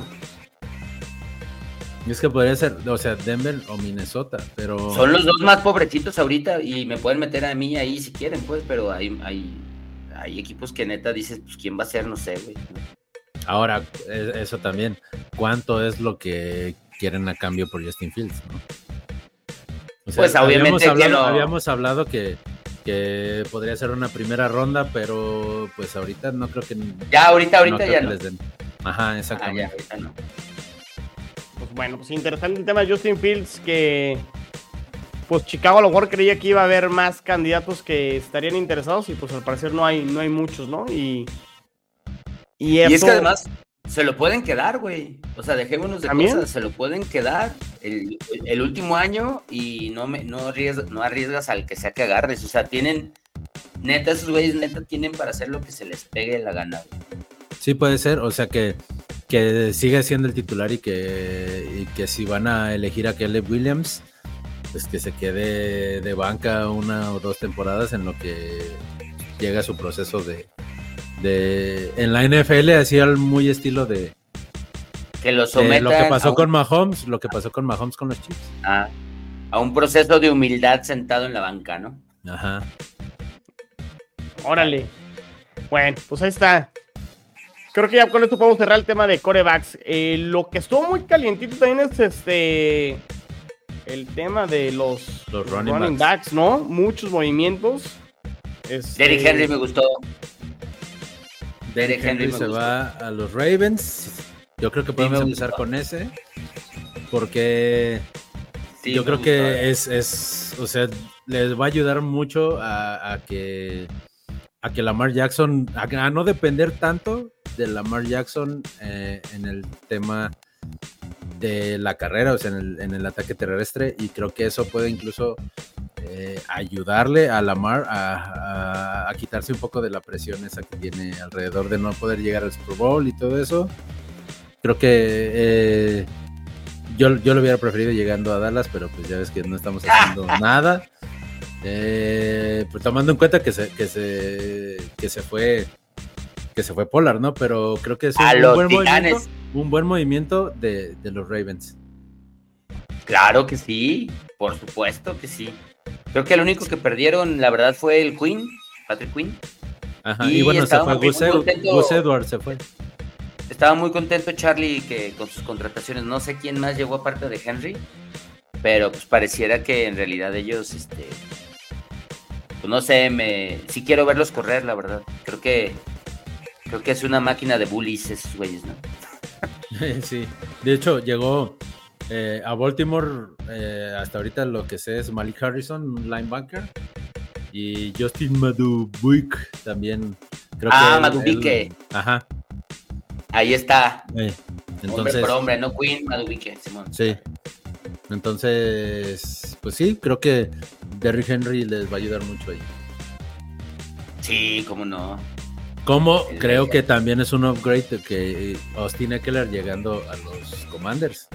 Es que podría ser, o sea, Denver o Minnesota, pero... Son los dos más pobrecitos ahorita y me pueden meter a mí ahí si quieren, pues, pero hay equipos que neta dices, pues, ¿quién va a ser? No sé, güey. Ahora, eso también, ¿cuánto es lo que quieren a cambio por Justin Fields, no? O sea, pues, obviamente habíamos hablado que podría ser una primera ronda, pero pues ahorita no creo que... Ya, ahorita ya no. Les den. Ajá, exactamente. Ya, ahorita no. Pues bueno, pues interesante el tema de Justin Fields, que pues Chicago a lo mejor creía que iba a haber más candidatos que estarían interesados y pues al parecer no hay muchos, ¿no? Y es que además se lo pueden quedar, güey. O sea, dejémonos de ¿también? cosas, se lo pueden quedar el último año y no arriesgas al que sea que agarres. O sea, esos güeyes tienen para hacer lo que se les pegue la gana. Sí, puede ser, o sea que sigue siendo el titular y que si van a elegir a Caleb Williams, pues que se quede de banca 1 o 2 temporadas en lo que llega su proceso de en la NFL, así al muy estilo de que lo sometan lo que pasó con Mahomes con los Chiefs. A un proceso de humildad sentado en la banca, ¿no? Ajá. Órale. Bueno, pues ahí está. Creo que ya con esto podemos cerrar el tema de quarterbacks. Lo que estuvo muy calientito también es el tema de los running backs, ¿no? Muchos movimientos. Derrick Henry me gustó. Derrick Henry se va a los Ravens. Yo creo que podemos empezar con ese. Porque sí, yo creo que es, o sea, les va a ayudar mucho a que Lamar Jackson, a no depender tanto de Lamar Jackson en el tema de la carrera, o sea, en el ataque terrestre, y creo que eso puede incluso ayudarle a Lamar a quitarse un poco de la presión esa que tiene alrededor de no poder llegar al Super Bowl y todo eso. Creo que yo lo hubiera preferido llegando a Dallas, pero pues ya ves que no estamos haciendo nada. Pues tomando en cuenta que se fue Pollard, ¿no? Pero creo que es un buen movimiento de los Ravens. Claro que sí, por supuesto que sí. Creo que el único que perdieron, la verdad, fue el Patrick Quinn. Ajá, y bueno, se fue Gus Edwards, se fue. Estaba muy contento Charlie con sus contrataciones. No sé quién más llegó aparte de Henry, pero pues pareciera que en realidad ellos, pues no sé, sí quiero verlos correr, la verdad. Creo que es una máquina de bullies esos güeyes, ¿no? Sí, de hecho llegó a Baltimore, hasta ahorita lo que sé es Malik Harrison, un linebacker, y Justin Madubuike también. Creo que Madubuike. Ajá. Ahí está. Entonces, hombre por hombre, no Quinn, Madubuike, Simón. Sí. Entonces, pues sí, creo que Derrick Henry les va a ayudar mucho ahí. Sí, cómo no. Como creo que también es un upgrade que Austin Ekeler llegando a los Commanders.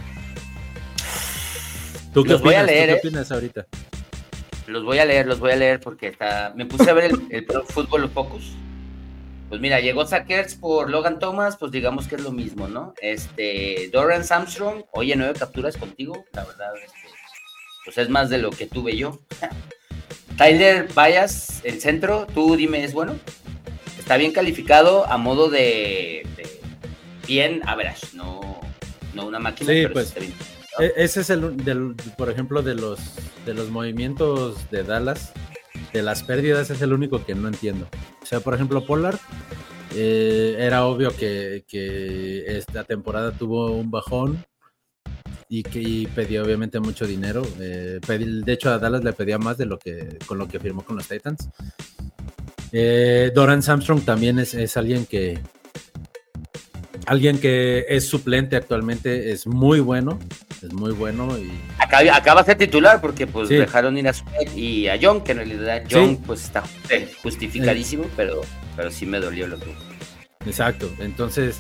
¿Tú qué opinas? ¿Qué opinas ahorita? Los voy a leer porque me puse a ver el Pro Football Focus. Pues mira, llegó Zach Ertz por Logan Thomas, pues digamos que es lo mismo, ¿no? Dorian Armstrong, oye, 9 capturas contigo, la verdad, pues es más de lo que tuve yo. Tyler Bias, el centro, tú dime, ¿es bueno? Está bien calificado a modo de bien average, no una máquina, sí, pero pues, está bien. Ese es por ejemplo, de los movimientos de Dallas, de las pérdidas, es el único que no entiendo. O sea, por ejemplo, Pollard, era obvio que esta temporada tuvo un bajón y pidió obviamente mucho dinero. De hecho, a Dallas le pedía más con lo que firmó con los Titans. Dorian Armstrong también es alguien que es suplente actualmente, es muy bueno y acaba de ser titular porque pues sí. Dejaron ir a Sweat y a Young, que en realidad Young sí. Pues está justificadísimo, pero sí me dolió lo que... Exacto, entonces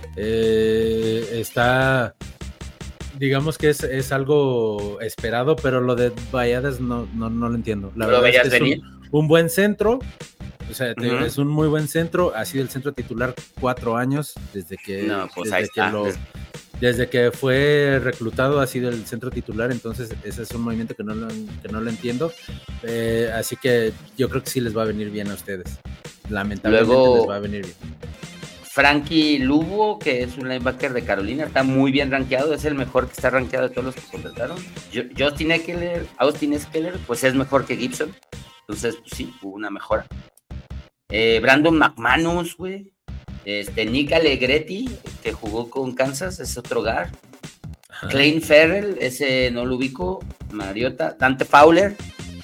está, digamos que es algo esperado, pero lo de Valladas no lo entiendo. La verdad es que es un buen centro, O sea, es un muy buen centro, ha sido el centro titular 4 años, desde que fue reclutado ha sido el centro titular, entonces ese es un movimiento que no lo entiendo, así que yo creo que sí les va a venir bien a ustedes, lamentablemente. Luego, les va a venir bien. Frankie Lugo, que es un linebacker de Carolina, está muy bien rankeado, es el mejor que está rankeado de todos los que contrataron. Austin Ekeler, pues es mejor que Gibson, entonces pues sí, hubo una mejora. Brandon McManus, güey. Nick Allegretti, que jugó con Kansas, es otro guard. Clayton Ferrell, ese no lo ubico. Mariota, Dante Fowler.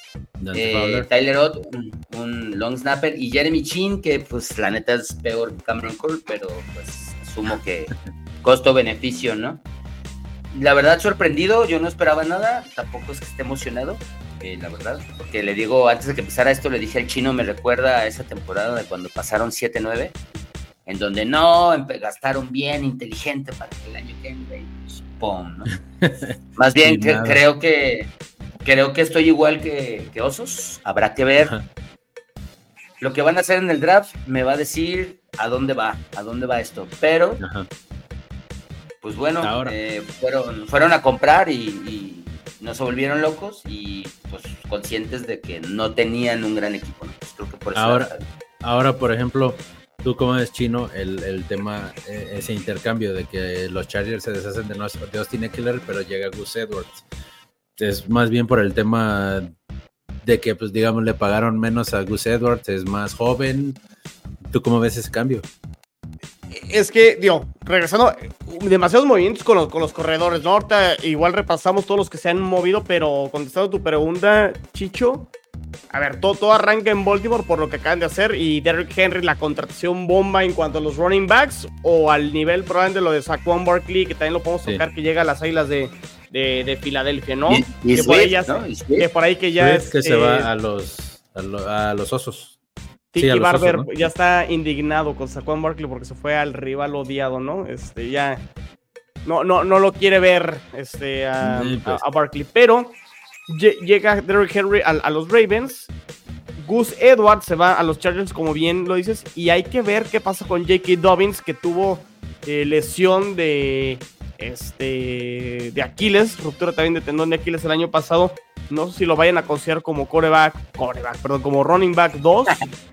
Tyler Ott, un long snapper. Y Jeremy Chin, que pues la neta es peor que Cameron Cole, pero pues asumo que costo-beneficio, ¿no? La verdad, sorprendido, yo no esperaba nada, tampoco es que esté emocionado, la verdad, porque le digo, antes de que empezara esto, le dije al Chino, me recuerda a esa temporada de cuando pasaron 7-9, en donde gastaron bien, inteligente para que el año que entre, ¡pum!, ¿no? Más bien, creo que estoy igual que Osos, habrá que ver. Ajá. Lo que van a hacer en el draft me va a decir a dónde va esto, pero... Ajá. Pues bueno, fueron a comprar y no se volvieron locos y pues conscientes de que no tenían un gran equipo, ¿no? Pues creo que por eso ahora, por ejemplo, tú como es Chino, el tema, ese intercambio de que los Chargers se deshacen de Austin Ekeler, pero llega Gus Edwards. Es más bien por el tema de que, pues digamos, le pagaron menos a Gus Edwards, es más joven. ¿Tú cómo ves ese cambio? Es que, regresando, demasiados movimientos con los corredores, ¿no? Ahorita igual repasamos todos los que se han movido, pero contestando tu pregunta, Chicho, a ver, todo arranca en Baltimore por lo que acaban de hacer, y Derrick Henry, la contratación bomba en cuanto a los running backs, o al nivel probablemente de lo de Saquon Barkley, que también lo podemos tocar, que llega a las Águilas de Filadelfia, ¿no? Y que, Swift, por ahí ya, ¿no? que por ahí que ya Swift, que se va a los Osos. Tiki Barber, ¿no? Ya está indignado con Saquon Barkley porque se fue al rival odiado, ¿no? Ya no lo quiere ver a Barkley, pero llega Derrick Henry a los Ravens. Gus Edwards se va a los Chargers, como bien lo dices, y hay que ver qué pasa con J.K. Dobbins, que tuvo lesión de Aquiles, ruptura también de tendón de Aquiles el año pasado. No sé si lo vayan a considerar como como running back 2.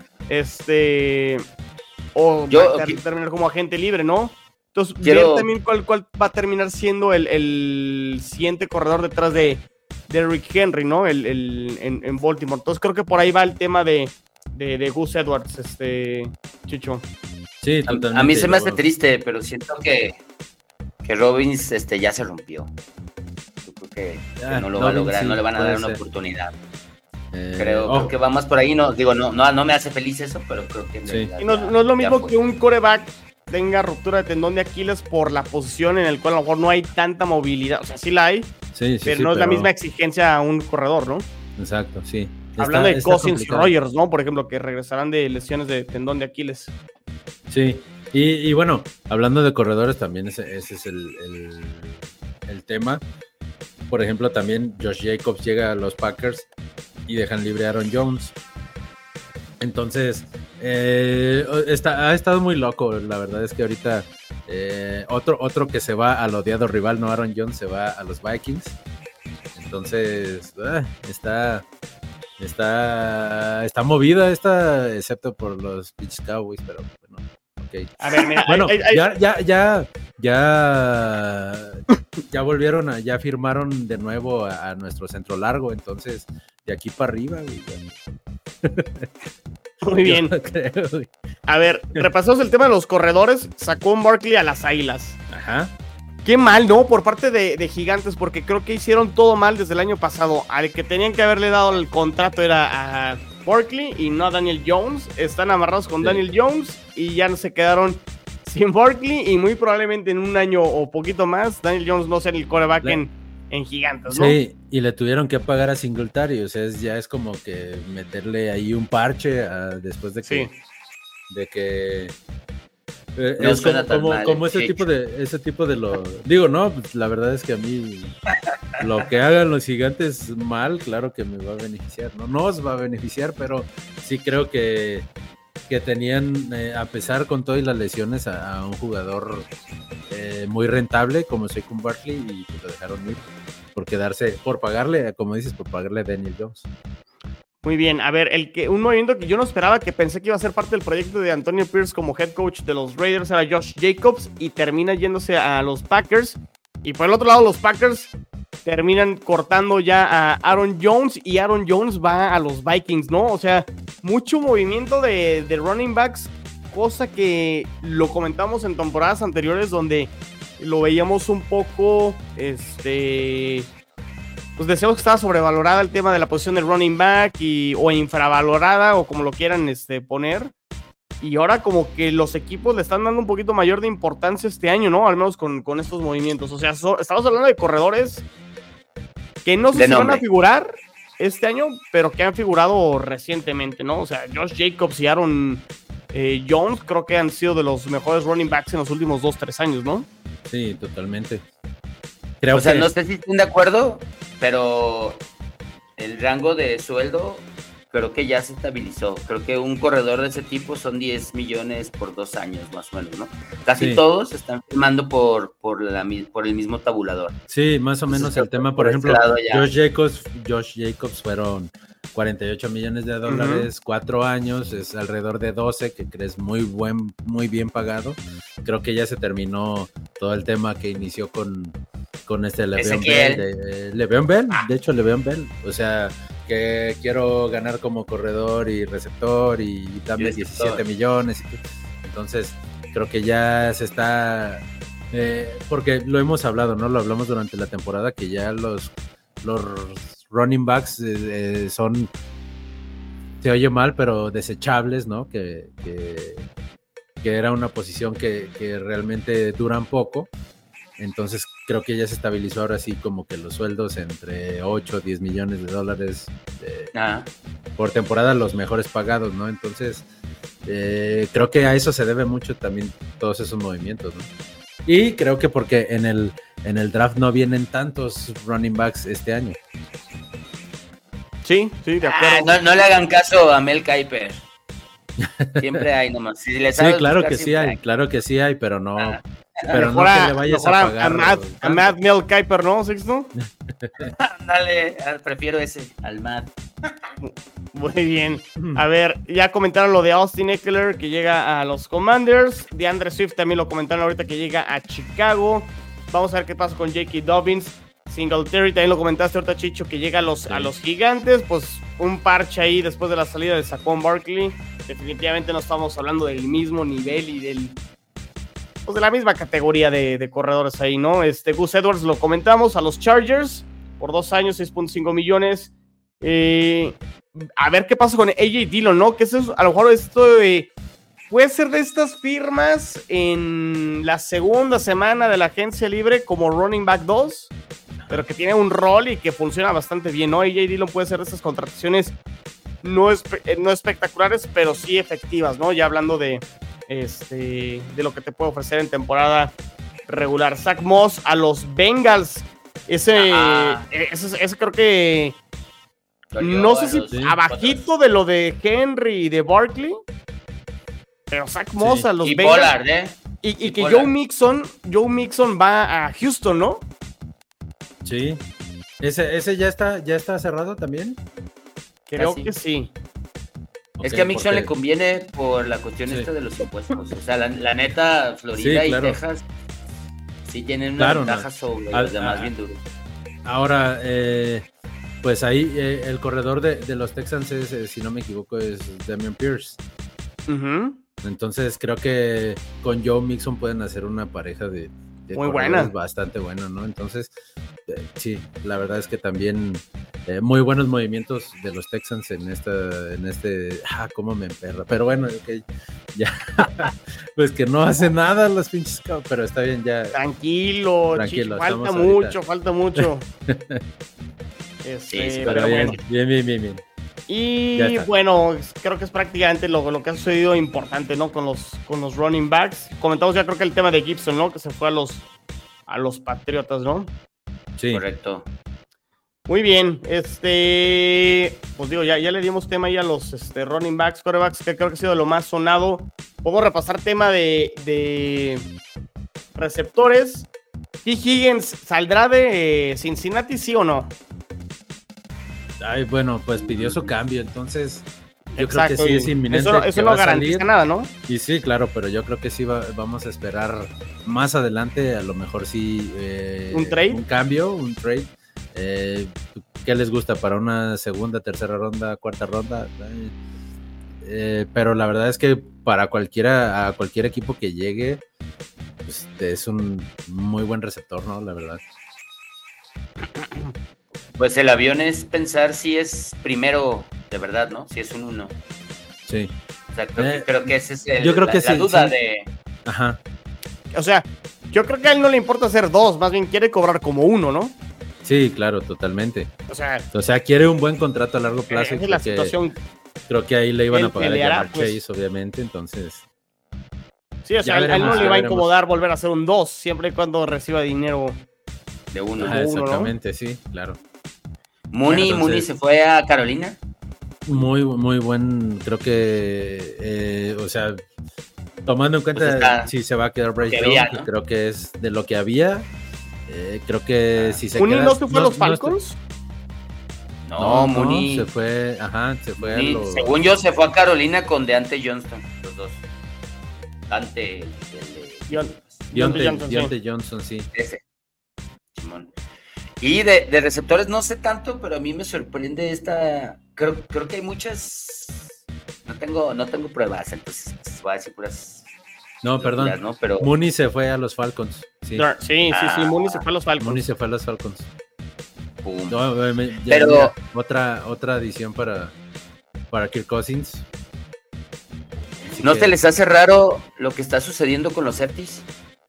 Terminar como agente libre, ¿no? Entonces, ver también cuál va a terminar siendo el siguiente corredor detrás de Derrick Henry, ¿no? En Baltimore. Entonces, creo que por ahí va el tema de Gus Edwards, Chicho. Sí, totalmente. A mí se me hace triste, pero siento que Robbins ya se rompió. Yo creo que no lo va a lograr, no le van a dar una oportunidad. Creo que va más por ahí, no me hace feliz eso, pero creo que sí. Y no es lo mismo que un quarterback tenga ruptura de tendón de Aquiles por la posición en el cual a lo mejor no hay tanta movilidad, o sea, sí la hay, pero no es la misma exigencia a un corredor, ¿no? Exacto, sí. Hablando de Cousins y Rogers, ¿no? Por ejemplo, que regresarán de lesiones de tendón de Aquiles. Sí, y bueno, hablando de corredores también ese es el tema. Por ejemplo, también Josh Jacobs llega a los Packers y dejan libre a Aaron Jones. Entonces, ha estado muy loco. La verdad es que ahorita otro que se va al odiado rival, no Aaron Jones, se va a los Vikings. Entonces, está movida excepto por los Pitch Cowboys, pero bueno, ok. A ver, mira, bueno, ya volvieron, ya firmaron de nuevo a nuestro centro largo, entonces de aquí para arriba, güey. Muy bien. Creo, a ver, repasamos el tema de los corredores. Sacó un Barkley a las Águilas. Ajá. Qué mal, ¿no? Por parte de Gigantes, porque creo que hicieron todo mal desde el año pasado. Al que tenían que haberle dado el contrato era a Barkley y no a Daniel Jones. Están amarrados con Daniel Jones y ya se quedaron sin Barkley, y muy probablemente en un año o poquito más Daniel Jones no sea el quarterback en Gigantes, ¿no? Sí, y le tuvieron que pagar a Singletary, o sea, ya es como que meterle ahí un parche después de que... Sí. De que no suena como ese tipo de lo digo, no, pues la verdad es que a mí lo que hagan los Gigantes mal, claro que me va a beneficiar, no nos va a beneficiar, pero sí creo que tenían, a pesar con todo y las lesiones, a un jugador muy rentable como Saquon Barkley, y pues lo dejaron ir por pagarle, como dices, por pagarle a Daniel Jones. Muy bien, a ver, un movimiento que yo no esperaba, que pensé que iba a ser parte del proyecto de Antonio Pierce como head coach de los Raiders, era Josh Jacobs, y termina yéndose a los Packers. Y por el otro lado, los Packers terminan cortando ya a Aaron Jones, y Aaron Jones va a los Vikings, ¿no? O sea, mucho movimiento de running backs, cosa que lo comentamos en temporadas anteriores, donde lo veíamos un poco, pues decíamos que estaba sobrevalorada el tema de la posición de running back, o infravalorada, o como lo quieran poner. Y ahora como que los equipos le están dando un poquito mayor de importancia este año, ¿no? Al menos con estos movimientos. O sea, estamos hablando de corredores que no sé si van a figurar este año, pero que han figurado recientemente, ¿no? O sea, Josh Jacobs y Aaron Jones creo que han sido de los mejores running backs en los últimos 2-3 años, ¿no? Sí, totalmente. No sé si estén de acuerdo, pero el rango de sueldo creo que ya se estabilizó. Creo que un corredor de ese tipo son 10 millones por 2 años, más o menos, ¿no? Casi todos están firmando por el mismo tabulador. Sí, más o menos. Entonces, el tema, por ejemplo, Josh Jacobs fueron $48 millones, 4 años, es alrededor de 12, que crees muy bien pagado. Creo que ya se terminó todo el tema que inició con Le'Veon Bell, de hecho Le'Veon Bell, o sea, que quiero ganar como corredor y receptor y dame 17 millones. Entonces, creo que ya se está, porque lo hemos hablado, ¿no? Lo hablamos durante la temporada, que ya los running backs son, se oye mal, pero desechables, ¿no? Que era una posición que realmente duran poco. Entonces creo que ya se estabilizó ahora sí como que los sueldos entre 8 o 10 millones de dólares por temporada, los mejores pagados, ¿no? Entonces creo que a eso se debe mucho también todos esos movimientos, ¿no? Y creo que porque en el draft no vienen tantos running backs este año. Sí, de acuerdo. No le hagan caso a Mel Kiper. Siempre hay nomás. Si les sí, claro que sí hay, pero no. Pero no que le vayas a pagar a Matt Mel Kiper, ¿no, Sexto? Dale, prefiero ese, al Matt. Muy bien. A ver, ya comentaron lo de Austin Ekeler, que llega a los Commanders. DeAndre Swift también lo comentaron ahorita, que llega a Chicago. Vamos a ver qué pasa con J.K. Dobbins. Singletary, también lo comentaste ahorita, Chicho, que llega a los Gigantes. Pues un parche ahí después de la salida de Saquon Barkley. Definitivamente no estamos hablando del mismo nivel y de la misma categoría de corredores ahí, ¿no? Gus Edwards lo comentamos, a los Chargers por 2 años, 6.5 millones. A ver qué pasa con AJ Dillon, ¿no? Que eso, a lo mejor esto puede ser de estas firmas en la segunda semana de la agencia libre como running back 2, pero que tiene un rol y que funciona bastante bien, ¿no? AJ Dillon puede ser de estas contrataciones no espectaculares, pero sí efectivas, ¿no? Ya hablando de lo que te puede ofrecer en temporada regular. Zach Moss a los Bengals. Ese creo que no sé si abajito de lo de Henry y de Barkley, pero Zach Moss a los Bengals. Pollard, y que Joe Mixon va a Houston, ¿no? Sí. ¿Ese ya está cerrado también? Creo que sí. Es que a Mixon le conviene por la cuestión esta de los impuestos. O sea, la neta, Florida y Texas sí tienen una ventaja sobre los demás bien duros. Ahora, pues ahí el corredor de los Texans es, si no me equivoco, es Dameon Pierce. Uh-huh. Entonces creo que con Joe Mixon pueden hacer una pareja de muy buena, bastante buena, ¿no? Entonces, sí, la verdad es que también muy buenos movimientos de los Texans en cómo me emperra, pero bueno, okay, ya, pues que no hace nada los pinches, pero está bien ya. Tranquilo, falta mucho. Sí, pero bien. Y bueno, creo que es prácticamente lo que ha sucedido importante, ¿no? Con los running backs. Comentamos ya creo que el tema de Gibson, ¿no? Que se fue a los Patriotas, ¿no? Sí. Correcto. Muy bien, pues digo, ya le dimos tema ahí a los running backs, quarterbacks, que creo que ha sido lo más sonado. Podemos repasar tema de receptores. T. Higgins, ¿saldrá de Cincinnati, sí o no? Ay, bueno, pues pidió su cambio, entonces yo Exacto, creo que sí es inminente. Eso no garantiza nada, ¿no? Y sí, claro, pero yo creo que sí vamos a esperar más adelante, a lo mejor sí. ¿Un trade? Un cambio, un trade. ¿Qué les gusta para una segunda, tercera ronda, cuarta ronda? Pero la verdad es que para cualquier equipo que llegue, pues, es un muy buen receptor, ¿no? La verdad. Pues el avión es pensar si es primero, de verdad, ¿no? Si es un 1. Sí. O sea, creo que ese es la duda sí. de... Ajá. O sea, yo creo que a él no le importa hacer 2, más bien quiere cobrar como 1, ¿no? Sí, claro, totalmente. O sea, quiere un buen contrato a largo plazo. Esa es la situación. Creo que ahí le iban a pagar a Jamar pues, Chase, obviamente, entonces... Sí, o sea, a él no le va a incomodar volver a hacer un 2, siempre y cuando reciba dinero de 1. Exactamente, ¿no? Sí, claro. Mooney se fue a Carolina. Muy, muy buen, creo que, o sea, tomando en cuenta si se va a quedar Bryce Young, ¿no? Creo que es de lo que había. Creo que si se ¿Mooney no se fue a los Falcons? No, Mooney se fue, Mooney, a los... Según yo, se fue a Carolina con Deante Johnston, los dos. Deante Johnson, sí. Ese. Simón. Y de receptores no sé tanto, pero a mí me sorprende esta. Creo que hay muchas. No tengo pruebas, entonces voy a decir puras. No, perdón. ¿no? Pero... Mooney se fue a los Falcons. Sí, Mooney se fue a los Falcons. Mooney se fue a los Falcons. No, pero otra adición para Kirk Cousins. Así ¿No te les hace raro lo que está sucediendo con los safeties?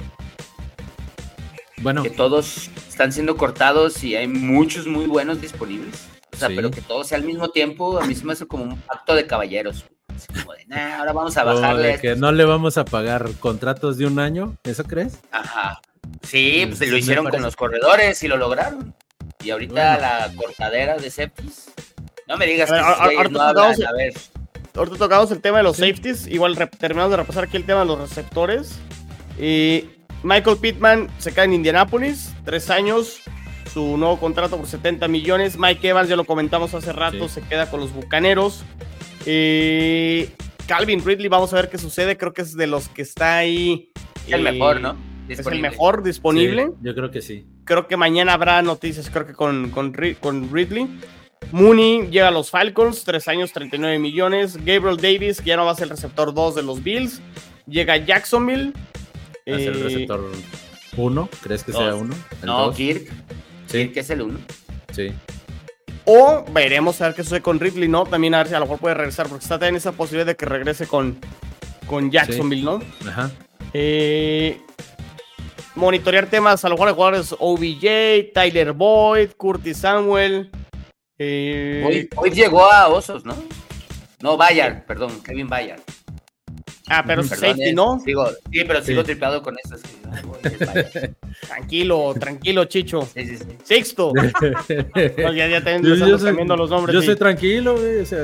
Bueno, que todos están siendo cortados y hay muchos muy buenos disponibles. O sea, pero que todo sea al mismo tiempo, a mí se me hace como un pacto de caballeros. Así como de, ahora vamos a bajarle. Que no le vamos a pagar contratos de un año, ¿eso crees? Ajá. Sí, pues lo hicieron con los corredores y lo lograron. Y ahorita la cortadera de safeties. No me digas que no hablan, a ver. Ahorita tocamos el tema de los safeties. Igual terminamos de repasar aquí el tema de los receptores. Michael Pittman se queda en Indianapolis, 3 años, su nuevo contrato por 70 millones. Mike Evans, ya lo comentamos hace rato, se queda con los Bucaneros. Calvin Ridley, vamos a ver qué sucede. Creo que es de los que está ahí. El mejor, ¿no? Es el mejor disponible. Sí, yo creo que sí. Creo que mañana habrá noticias, creo que con Ridley. Mooney llega a los Falcons, 3 años, 39 millones. Gabriel Davis, que ya no va a ser el receptor 2 de los Bills, llega a Jacksonville. ¿Es el receptor 1? ¿Crees que sea 1? No, Kirk. Sí. Kirk es el 1. Sí. O veremos a ver qué sucede con Ridley, ¿no? También a ver si a lo mejor puede regresar, porque está en esa posibilidad de que regrese con Jacksonville, ¿no? Ajá. Monitorear temas, a lo mejor de jugadores OBJ, Tyler Boyd, Curtis Samuel. Hoy llegó a Osos, ¿no? No, Bayard, perdón, Kevin Bayard. Pero safety, ¿no? Sigo tripeado con eso. Tranquilo, Chicho. Sí. Sixto. No, ya estamos cambiando los nombres. Yo soy tranquilo, güey. O sea,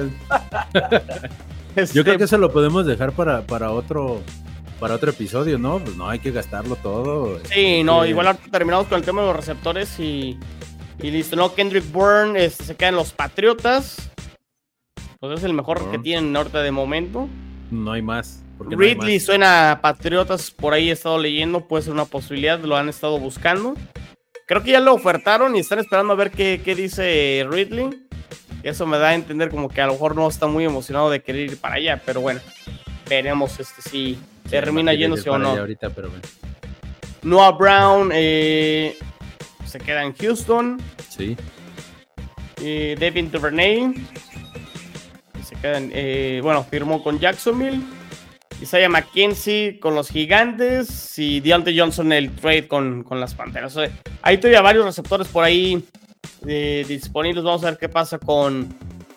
yo creo que eso lo podemos dejar para otro episodio, ¿no? Pues no hay que gastarlo todo. Sí, igual ahorita terminamos con el tema de los receptores y listo, ¿no? Kendrick Bourne se queda en los Patriotas. Pues es el mejor que tienen ahorita de momento. No hay más. Ridley suena a Patriotas, por ahí he estado leyendo, puede ser una posibilidad, lo han estado buscando. Creo que ya lo ofertaron y están esperando a ver qué dice Ridley. Eso me da a entender como que a lo mejor no está muy emocionado de querer ir para allá, pero bueno, veremos si termina yéndose o no. Ahorita, pero bueno. Noah Brown se queda en Houston. Sí. Devin Duvernay se queda firmó con Jacksonville. Isaiah McKenzie con los Gigantes y Deontay Johnson el trade con las Panteras. O sea, hay todavía varios receptores por ahí disponibles. Vamos a ver qué pasa con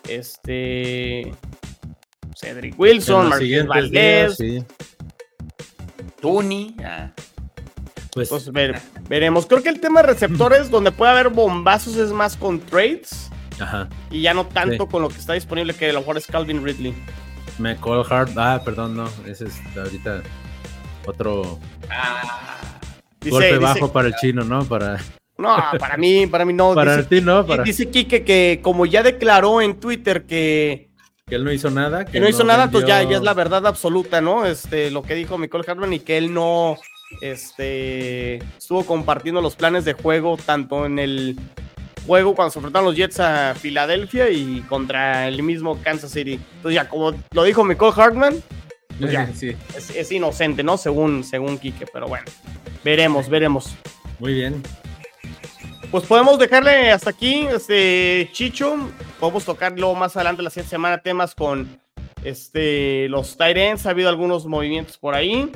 Cedric Wilson, Marqués Valdez, Tony. Pues veremos. Creo que el tema de receptores, donde puede haber bombazos, es más con trades. Ajá. Y ya no tanto con lo que está disponible, que a lo mejor es Calvin Ridley. McCall Hart. Perdón, no. Ese es ahorita otro golpe bajo para el chino, ¿no? No, para mí no. Para ti no. Dice Quique que como ya declaró en Twitter que él no hizo nada. Que no hizo nada, vendió... pues ya es la verdad absoluta, ¿no? Lo que dijo McCall Hartman, y que él no estuvo compartiendo los planes de juego tanto en el juego cuando se enfrentaron los Jets a Filadelfia y contra el mismo Kansas City. Entonces ya, como lo dijo McCall Hartman, pues ya, sí. es inocente, ¿no? Según Quique, pero bueno, veremos. Muy bien. Pues podemos dejarle hasta aquí, Chicho. Podemos tocarlo más adelante la siguiente semana, temas con los tight ends. Ha habido algunos movimientos por ahí.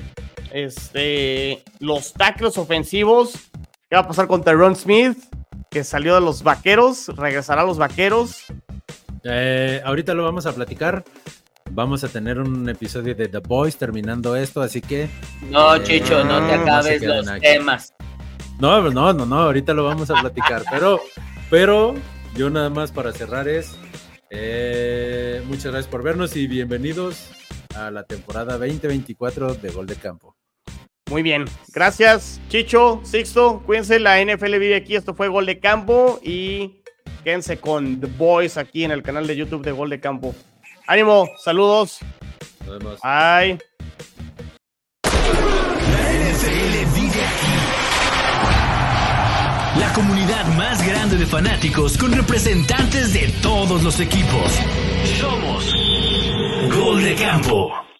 Los tackles ofensivos. ¿Qué va a pasar con Tyron Smith? Que salió de los Vaqueros. ¿Regresará a los Vaqueros? Ahorita lo vamos a platicar. Vamos a tener un episodio de The Boys terminando esto, así que... No, Chicho, no te acabes los temas. No, ahorita lo vamos a platicar, pero yo nada más para cerrar muchas gracias por vernos y bienvenidos a la temporada 2024 de Gol de Campo. Muy bien, gracias Chicho, Sixto, cuídense, la NFL vive aquí, esto fue Gol de Campo y quédense con The Boys aquí en el canal de YouTube de Gol de Campo. Ánimo, saludos. Nos vemos. Bye. La NFL vive aquí. La comunidad más grande de fanáticos con representantes de todos los equipos. Somos Gol de Campo.